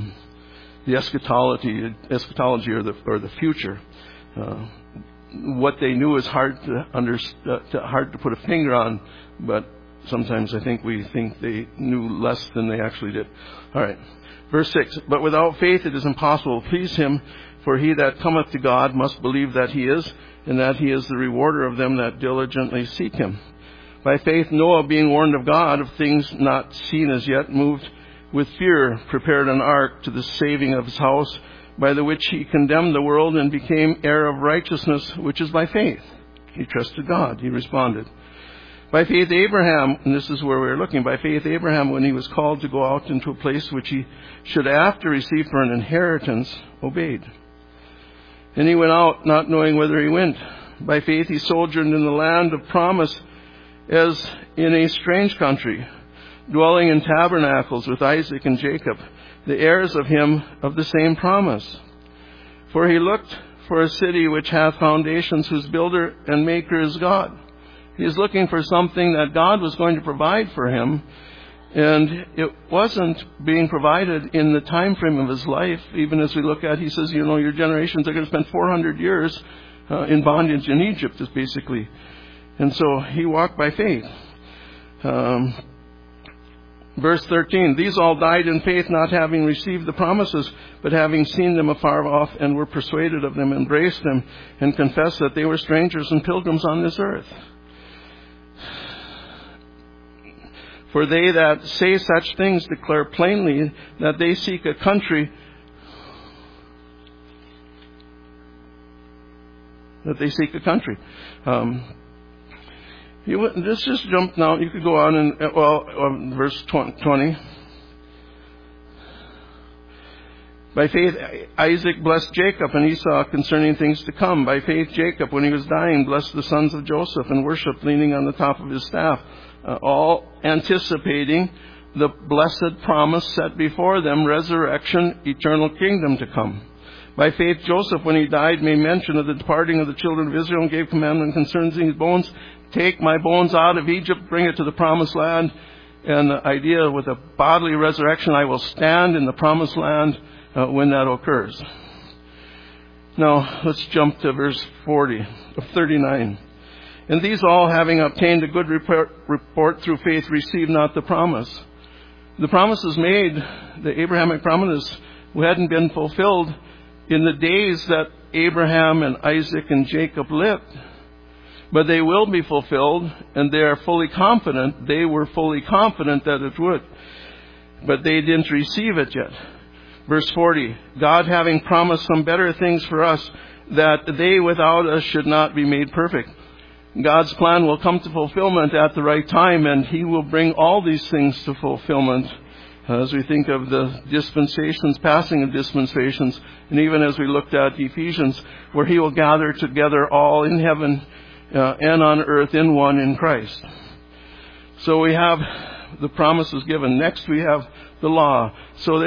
eschatology or the future. What they knew is hard to put a finger on, but sometimes I think we think they knew less than they actually did. All right. Verse 6, but without faith it is impossible to please him, for he that cometh to God must believe that he is, and that he is the rewarder of them that diligently seek him. By faith Noah, being warned of God of things not seen as yet, moved with fear, prepared an ark to the saving of his house, by the which he condemned the world and became heir of righteousness, which is by faith. He trusted God. He responded. By faith Abraham, and this is where we're looking, by faith Abraham, when he was called to go out into a place which he should after receive for an inheritance, obeyed. And he went out, not knowing whither he went. By faith he sojourned in the land of promise, as in a strange country, dwelling in tabernacles with Isaac and Jacob, the heirs of him of the same promise. For he looked for a city which hath foundations, whose builder and maker is God. He is looking for something that God was going to provide for him, and it wasn't being provided in the time frame of his life. Even as we look at, he says, your generations are going to spend 400 years in bondage in Egypt, is basically. And so he walked by faith. Verse 13, these all died in faith, not having received the promises, but having seen them afar off, and were persuaded of them, embraced them, and confessed that they were strangers and pilgrims on this earth. For they that say such things declare plainly that they seek a country, Let's just jump now. You could go on and, verse 20. By faith, Isaac blessed Jacob and Esau concerning things to come. By faith, Jacob, when he was dying, blessed the sons of Joseph and worshipped, leaning on the top of his staff, all anticipating the blessed promise set before them, resurrection, eternal kingdom to come. By faith, Joseph, when he died, made mention of the departing of the children of Israel and gave commandment concerning his bones. Take my bones out of Egypt, bring it to the promised land. And the idea with a bodily resurrection, I will stand in the promised land when that occurs. Now, let's jump to verse 39. And these all, having obtained a good report through faith, received not the promise. The promises made, the Abrahamic promises, hadn't been fulfilled in the days that Abraham and Isaac and Jacob lived. But they will be fulfilled, and they are fully confident. They were fully confident that it would. But they didn't receive it yet. Verse 40, God having promised some better things for us, that they without us should not be made perfect. God's plan will come to fulfillment at the right time, and He will bring all these things to fulfillment. As we think of the dispensations, passing of dispensations, and even as we looked at Ephesians, where He will gather together all in heaven and on earth in one in Christ. So we have the promises given. Next we have the law. So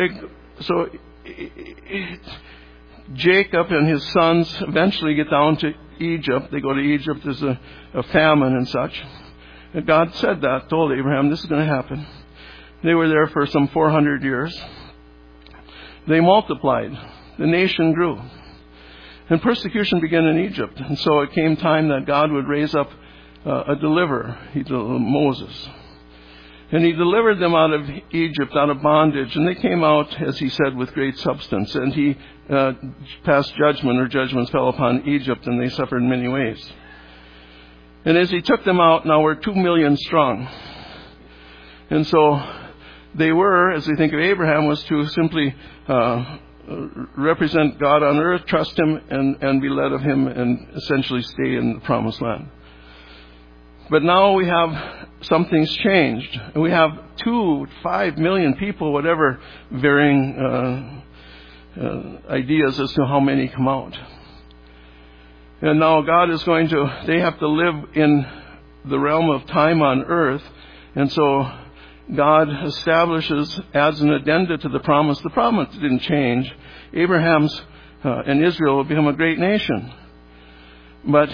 Jacob and his sons eventually get down to Egypt. They go to Egypt. There's a famine and such. And God said that, told Abraham, this is going to happen. They were there for some 400 years. They multiplied. The nation grew. And persecution began in Egypt. And so it came time that God would raise up a deliverer, Moses. And he delivered them out of Egypt, out of bondage. And they came out, as he said, with great substance. And he passed judgment, or judgments fell upon Egypt, and they suffered in many ways. And as he took them out, now we're 2 million strong. And so they were, as we think of Abraham, was to simply represent God on earth, trust him, and be led of him, and essentially stay in the promised land. But now we have, something's changed. And we have 5 million people, whatever, varying ideas as to how many come out. And now God is they have to live in the realm of time on earth. And so God adds an addenda to the promise. The promise didn't change. Abraham's and Israel will become a great nation. But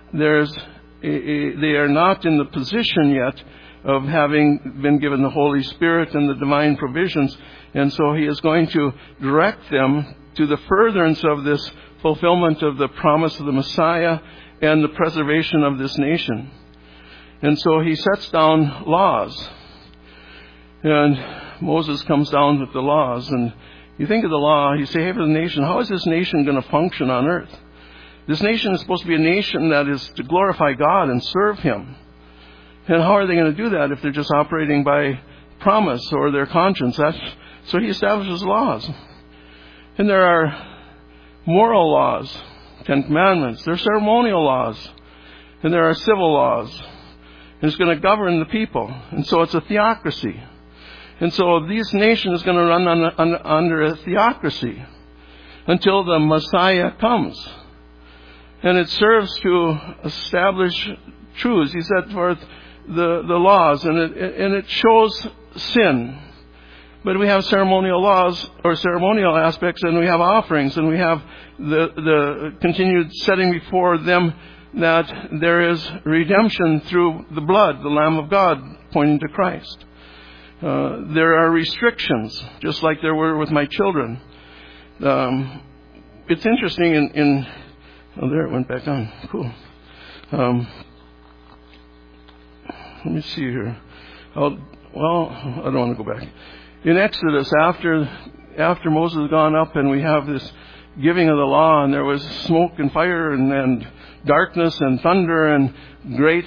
they are not in the position yet of having been given the Holy Spirit and the divine provisions. And so he is going to direct them to the furtherance of this fulfillment of the promise of the Messiah and the preservation of this nation. And so he sets down laws. And Moses comes down with the laws. And you think of the law, you say, hey, for the nation, how is this nation going to function on earth? This nation is supposed to be a nation that is to glorify God and serve him. And how are they going to do that if they're just operating by promise or their conscience? So he establishes laws. And there are moral laws, 10 Commandments. There are ceremonial laws. And there are civil laws. And it's going to govern the people. And so it's a theocracy. And so this nation is going to run under a theocracy until the Messiah comes. And it serves to establish truths. He set forth the laws, and it shows sin. But we have ceremonial laws, or ceremonial aspects, and we have offerings, and we have the continued setting before them that there is redemption through the blood, the Lamb of God, pointing to Christ. There are restrictions, just like there were with my children. It's interesting oh, there it went back on. Cool. Let me see here. I don't want to go back. In Exodus, after Moses had gone up and we have this giving of the law, and there was smoke and fire and darkness and thunder and great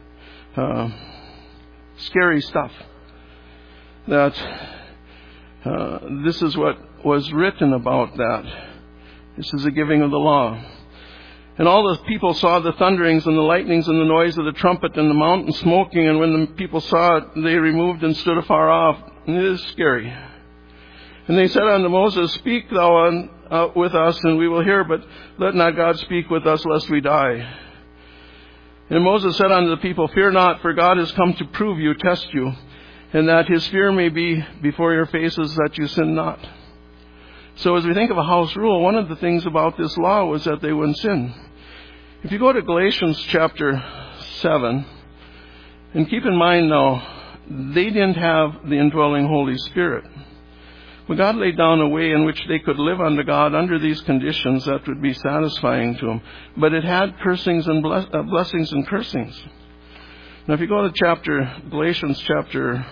scary stuff. That this is what was written about that. This is the giving of the law. And all the people saw the thunderings and the lightnings and the noise of the trumpet and the mountain smoking. And when the people saw it, they removed and stood afar off. And it is scary. And they said unto Moses, Speak thou with us, and we will hear, but let not God speak with us, lest we die. And Moses said unto the people, Fear not, for God is come to prove you, test you, and that his fear may be before your faces, that you sin not. So as we think of a house rule, one of the things about this law was that they wouldn't sin. If you go to Galatians chapter 7, and keep in mind now, they didn't have the indwelling Holy Spirit. But God laid down a way in which they could live unto God under these conditions that would be satisfying to Him. But it had cursings and blessings and cursings. Now if you go to Galatians chapter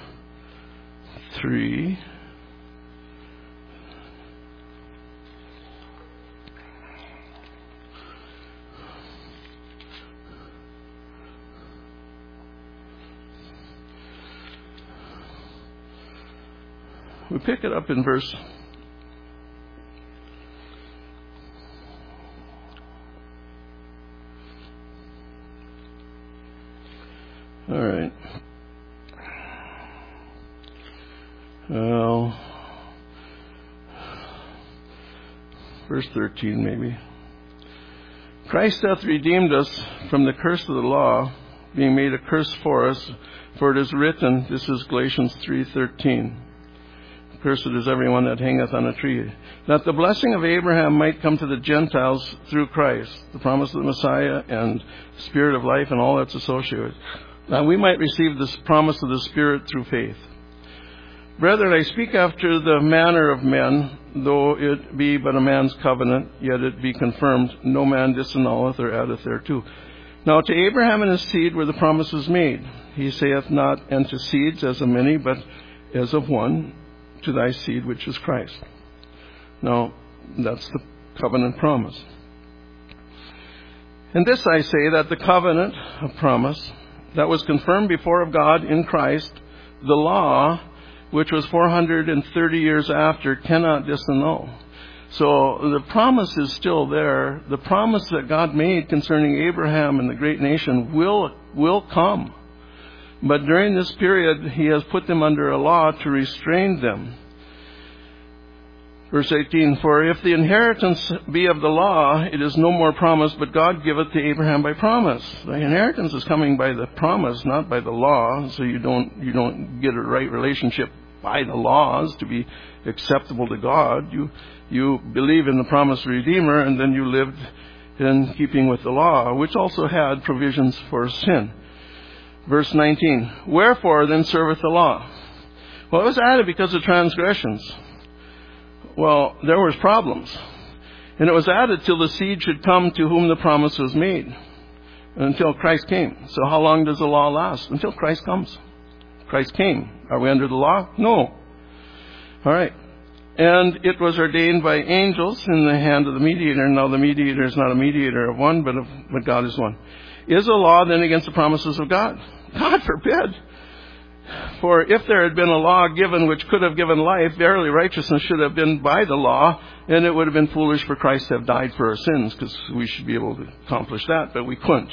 3... we pick it up in verse 13 maybe. Christ hath redeemed us from the curse of the law, being made a curse for us, for it is written, this is Galatians 3:13. Cursed is everyone that hangeth on a tree, that the blessing of Abraham might come to the Gentiles through Christ, the promise of the Messiah and the Spirit of life and all that's associated, that we might receive this promise of the Spirit through faith. Brethren, I speak after the manner of men, though it be but a man's covenant, yet it be confirmed, no man disannulleth or addeth thereto. Now to Abraham and his seed were the promises made. He saith not unto seeds as of many, but as of one, to thy seed, which is Christ. Now, that's the covenant promise. And this I say, that the covenant of promise that was confirmed before of God in Christ, the law, which was 430 years after, cannot disannul. So the promise is still there. The promise that God made concerning Abraham and the great nation will come. But during this period, he has put them under a law to restrain them. Verse 18, for if the inheritance be of the law, it is no more promise, but God giveth to Abraham by promise. The inheritance is coming by the promise, not by the law. So you don't get a right relationship by the laws to be acceptable to God. You believe in the promised Redeemer, and then you lived in keeping with the law, which also had provisions for sin. Verse 19, wherefore then serveth the law? Well, it was added because of transgressions. Well, there was problems. And it was added till the seed should come to whom the promise was made. Until Christ came. So how long does the law last? Until Christ comes. Christ came. Are we under the law? No. All right. And it was ordained by angels in the hand of the mediator. Now the mediator is not a mediator of one, but God is one. Is the law then against the promises of God? God forbid. For if there had been a law given which could have given life, verily righteousness should have been by the law, and it would have been foolish for Christ to have died for our sins, because we should be able to accomplish that, but we couldn't.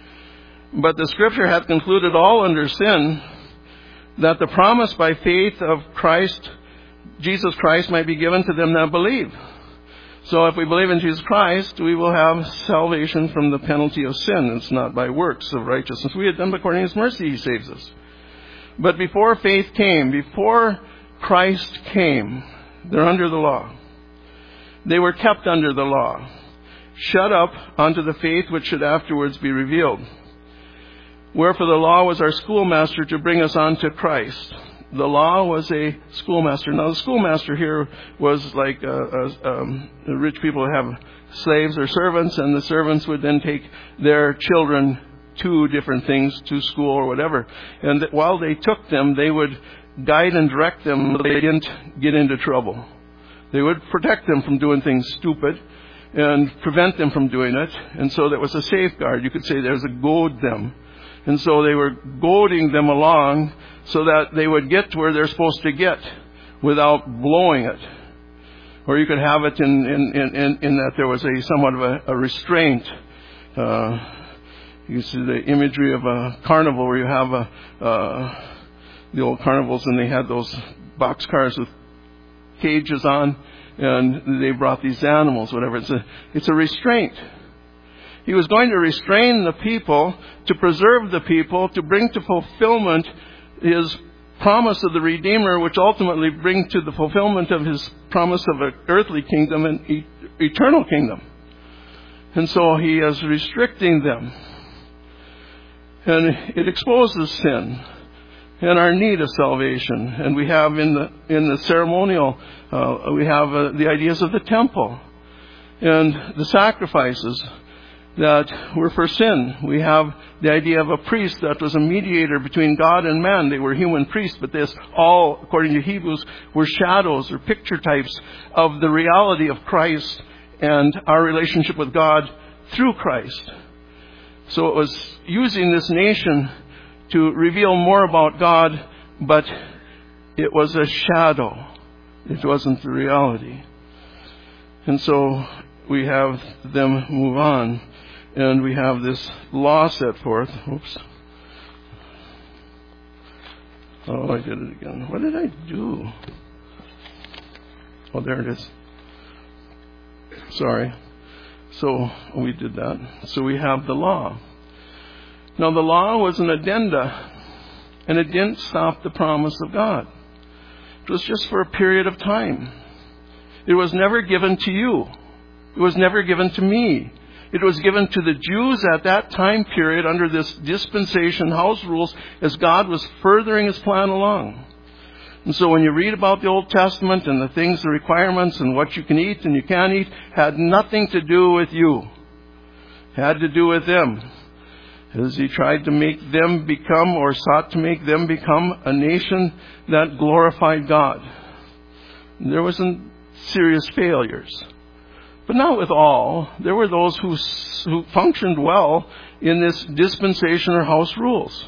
But the Scripture hath concluded all under sin, that the promise by faith of Christ, Jesus Christ, might be given to them that believe. So if we believe in Jesus Christ, we will have salvation from the penalty of sin. It's not by works of righteousness we have done, but according to His mercy He saves us. But before faith came, before Christ came, they're under the law. They were kept under the law, shut up unto the faith which should afterwards be revealed. Wherefore the law was our schoolmaster to bring us unto Christ. The law was a schoolmaster. Now the schoolmaster here was like the rich people have slaves or servants, and the servants would then take their children to different things, to school or whatever. And while they took them, they would guide and direct them so they didn't get into trouble. They would protect them from doing things stupid and prevent them from doing it. And so that was a safeguard. You could say there's a goad them. And so they were goading them along so that they would get to where they're supposed to get without blowing it. Or you could have it in that there was somewhat of a restraint. You see the imagery of a carnival where you have the old carnivals, and they had those boxcars with cages on, and they brought these animals, whatever. It's a restraint. He was going to restrain the people, to preserve the people, to bring to fulfillment His promise of the Redeemer, which ultimately brings to the fulfillment of His promise of an earthly kingdom and eternal kingdom. And so He is restricting them. And it exposes sin and our need of salvation. And we have in the ceremonial, we have the ideas of the temple and the sacrifices that were for sin. We have the idea of a priest that was a mediator between God and man. They were human priests, but this all, according to Hebrews, were shadows or picture types of the reality of Christ and our relationship with God through Christ. So it was using this nation to reveal more about God, but it was a shadow. It wasn't the reality. And so we have them move on, and we have this law set forth. Oops. Oh, I did it again. What did I do? Oh, there it is. Sorry. So we did that. So we have the law. Now the law was an addenda, and it didn't stop the promise of God. It was just for a period of time. It was never given to you. It was never given to me. It was given to the Jews at that time period under this dispensation, house rules, as God was furthering His plan along. And so when you read about the Old Testament and the things, the requirements, and what you can eat and you can't eat, had nothing to do with you. It had to do with them. as he tried to make them become, or sought to make them become, a nation that glorified God. There were some serious failures. But not with all. There were those who functioned well in this dispensation or house rules.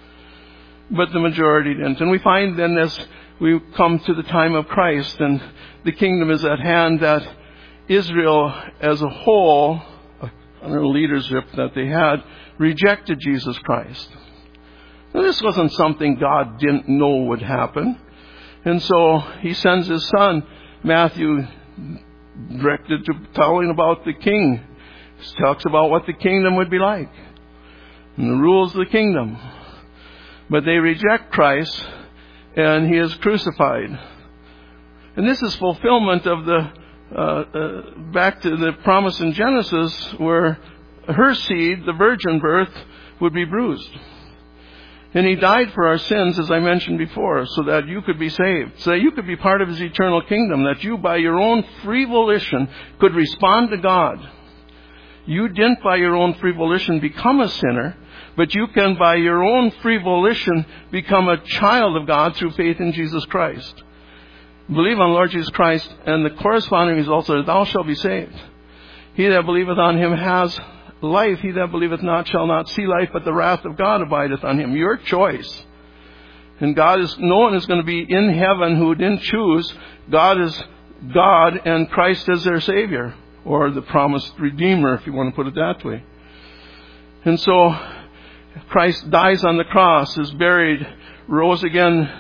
But the majority didn't. And we find then as we come to the time of Christ and the kingdom is at hand, that Israel as a whole, under the leadership that they had, rejected Jesus Christ. Now, this wasn't something God didn't know would happen. And so he sends his son, Matthew, directed to telling about the king. He talks about what the kingdom would be like and the rules of the kingdom. But they reject Christ, and he is crucified. And this is fulfillment of the back to the promise in Genesis, where her seed, the virgin birth, would be bruised. And he died for our sins, as I mentioned before, so that you could be saved, so that you could be part of his eternal kingdom, that you by your own free volition could respond to God. You didn't by your own free volition become a sinner, but you can by your own free volition become a child of God through faith in Jesus Christ. Believe on Lord Jesus Christ, and the corresponding results are, thou shalt be saved. He that believeth on him has life. He that believeth not shall not see life, but the wrath of God abideth on him. Your choice. And no one is going to be in heaven who didn't choose. God is God, and Christ is their Savior, or the promised Redeemer, if you want to put it that way. And so Christ dies on the cross, is buried, rose again,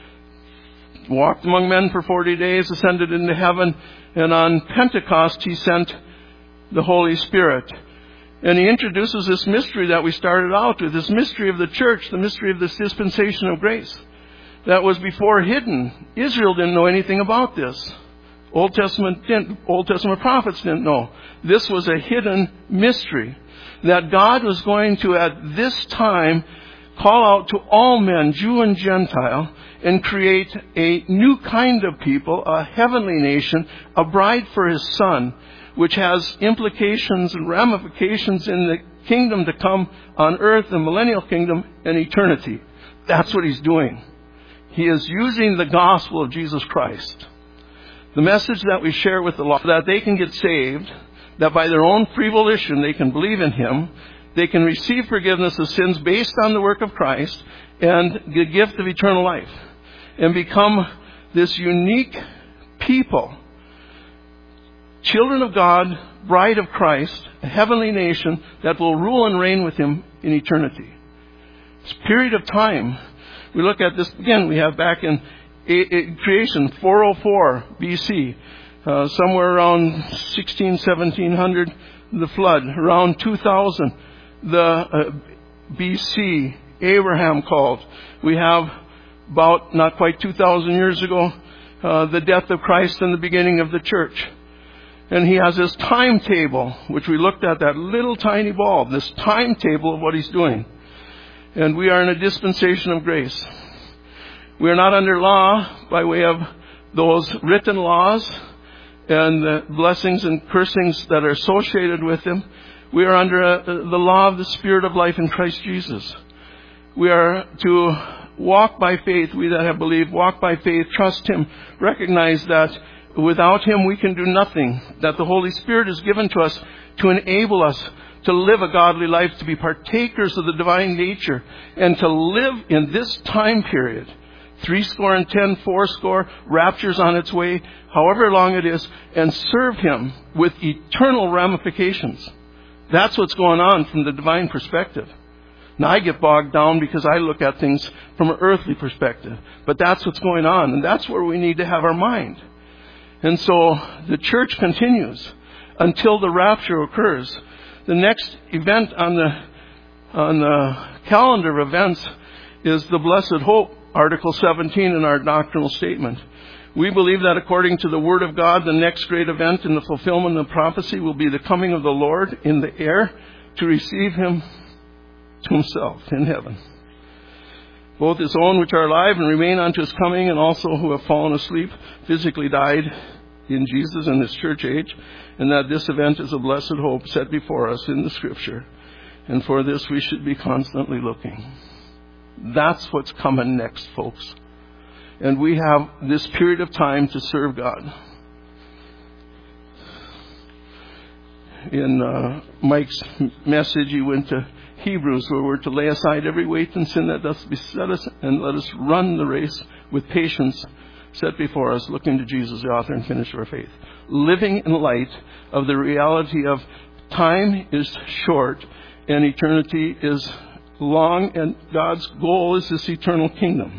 walked among men for 40 days, ascended into heaven, and on Pentecost he sent the Holy Spirit. And he introduces this mystery that we started out with, this mystery of the church, the mystery of this dispensation of grace that was before hidden. Israel didn't know anything about this. Old Testament prophets didn't know. This was a hidden mystery that God was going to, at this time, call out to all men, Jew and Gentile, and create a new kind of people, a heavenly nation, a bride for his Son, which has implications and ramifications in the kingdom to come on earth, the millennial kingdom, and eternity. That's what he's doing. He is using the gospel of Jesus Christ, the message that we share with the law, that they can get saved, that by their own free volition they can believe in him, they can receive forgiveness of sins based on the work of Christ, and the gift of eternal life, and become this unique people, children of God, bride of Christ, a heavenly nation that will rule and reign with him in eternity. This period of time, we look at this again, we have back in creation, 404 BC, somewhere around 1700, the flood, around 2000, the BC, Abraham called. We have about not quite 2,000 years ago, the death of Christ and the beginning of the church. And he has this timetable, which we looked at, that little tiny bulb, this timetable of what he's doing. And we are in a dispensation of grace. We are not under law by way of those written laws and the blessings and cursings that are associated with them. We are under the law of the Spirit of life in Christ Jesus. We are to walk by faith, we that have believed, walk by faith, trust him, recognize that without him we can do nothing, that the Holy Spirit is given to us to enable us to live a godly life, to be partakers of the divine nature, and to live in this time period. 70, 80, rapture's on its way, however long it is, and serve him with eternal ramifications. That's what's going on from the divine perspective. Now, I get bogged down because I look at things from an earthly perspective. But that's what's going on, and that's where we need to have our mind. And so the church continues until the rapture occurs. The next event on the calendar of events is the Blessed Hope, Article 17 in our doctrinal statement. We believe that according to the Word of God, the next great event in the fulfillment of prophecy will be the coming of the Lord in the air to receive him to himself in heaven. Both his own which are alive and remain unto his coming, and also who have fallen asleep, physically died in Jesus in this church age, and that this event is a blessed hope set before us in the Scripture. And for this, we should be constantly looking. That's what's coming next, folks. And we have this period of time to serve God. In Mike's message, he went to Hebrews, where we're to lay aside every weight and sin that doth beset us, and let us run the race with patience set before us, looking to Jesus, the author and finisher of faith. Living in light of the reality of time is short and eternity is long, and God's goal is this eternal kingdom.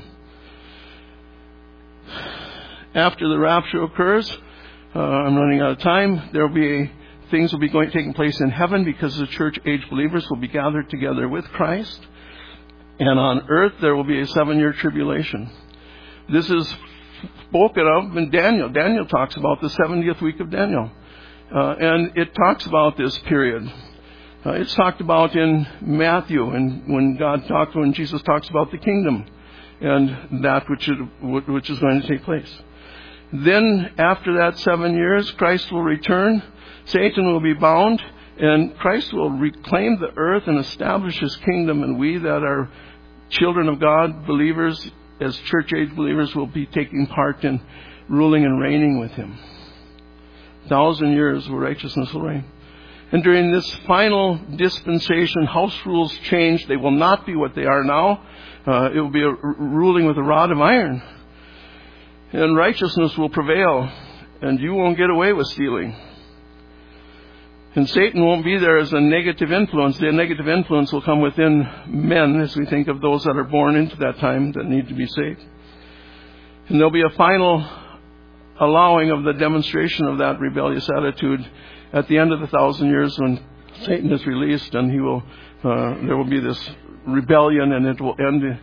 After the rapture occurs, I'm running out of time, there will be things will be taking place in heaven, because the church age believers will be gathered together with Christ. And on earth there will be a 7-year tribulation. This is spoken of in Daniel. Daniel talks about the 70th week of Daniel. And it talks about this period. It's talked about in Matthew, and when Jesus talks about the kingdom and that which is going to take place. Then after that 7 years, Christ will return. Satan will be bound, and Christ will reclaim the earth and establish His kingdom, and we that are children of God, believers, as church age believers, will be taking part in ruling and reigning with Him. 1,000 years where righteousness will reign. And during this final dispensation, house rules change. They will not be what they are now. It will be ruling with a rod of iron. And righteousness will prevail, and you won't get away with stealing. And Satan won't be there as a negative influence. The negative influence will come within men, as we think of those that are born into that time that need to be saved. And there'll be a final allowing of the demonstration of that rebellious attitude at the end of the 1,000 years, when Satan is released, and he will. There will be this rebellion, and it will end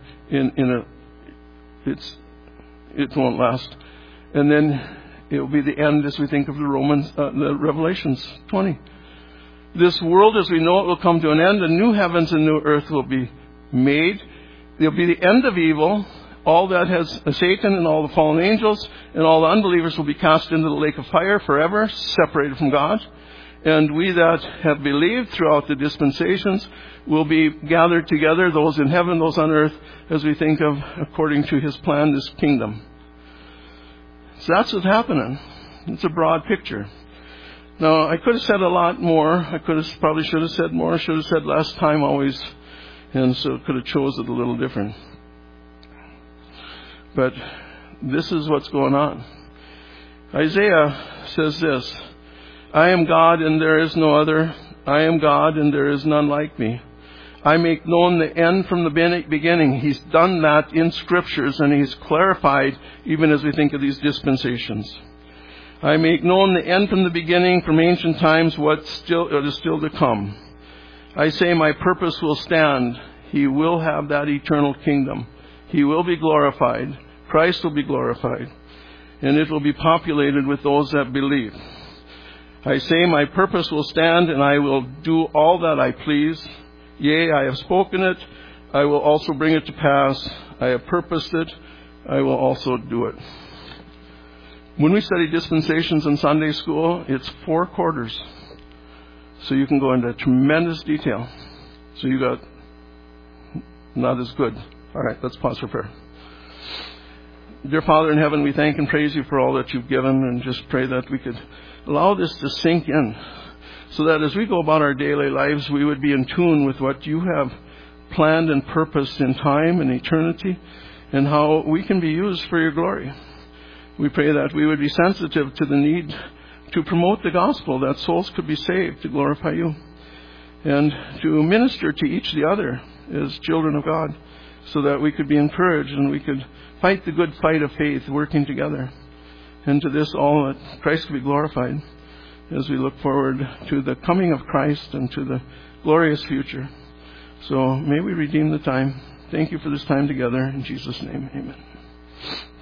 it won't last. And then it will be the end, as we think of the Revelations 20. This world as we know it will come to an end. A new heavens and new earth will be made. There will be the end of evil. All that has Satan and all the fallen angels and all the unbelievers will be cast into the lake of fire forever, separated from God. And we that have believed throughout the dispensations will be gathered together, those in heaven, those on earth, as we think of, according to His plan, this kingdom. So that's what's happening. It's a broad picture. Now, I could have said a lot more. I probably should have said more. Should have said less time always. And so could have chose it a little different. But this is what's going on. Isaiah says this: I am God and there is no other. I am God and there is none like me. I make known the end from the beginning. He's done that in Scriptures, and He's clarified even as we think of these dispensations. I make known the end from the beginning, from ancient times, what is still to come. I say my purpose will stand. He will have that eternal kingdom. He will be glorified. Christ will be glorified. And it will be populated with those that believe. I say my purpose will stand, and I will do all that I please. Yea, I have spoken it. I will also bring it to pass. I have purposed it. I will also do it. When we study dispensations in Sunday school, it's 4 quarters. So you can go into tremendous detail. So you got not as good. All right, let's pause for prayer. Dear Father in heaven, we thank and praise You for all that You've given, and just pray that we could allow this to sink in, so that as we go about our daily lives, we would be in tune with what You have planned and purposed in time and eternity, and how we can be used for Your glory. We pray that we would be sensitive to the need to promote the gospel, that souls could be saved to glorify You, and to minister to each the other as children of God, so that we could be encouraged and we could fight the good fight of faith, working together. And to this all, that Christ will be glorified as we look forward to the coming of Christ and to the glorious future. So may we redeem the time. Thank You for this time together. In Jesus' name, amen.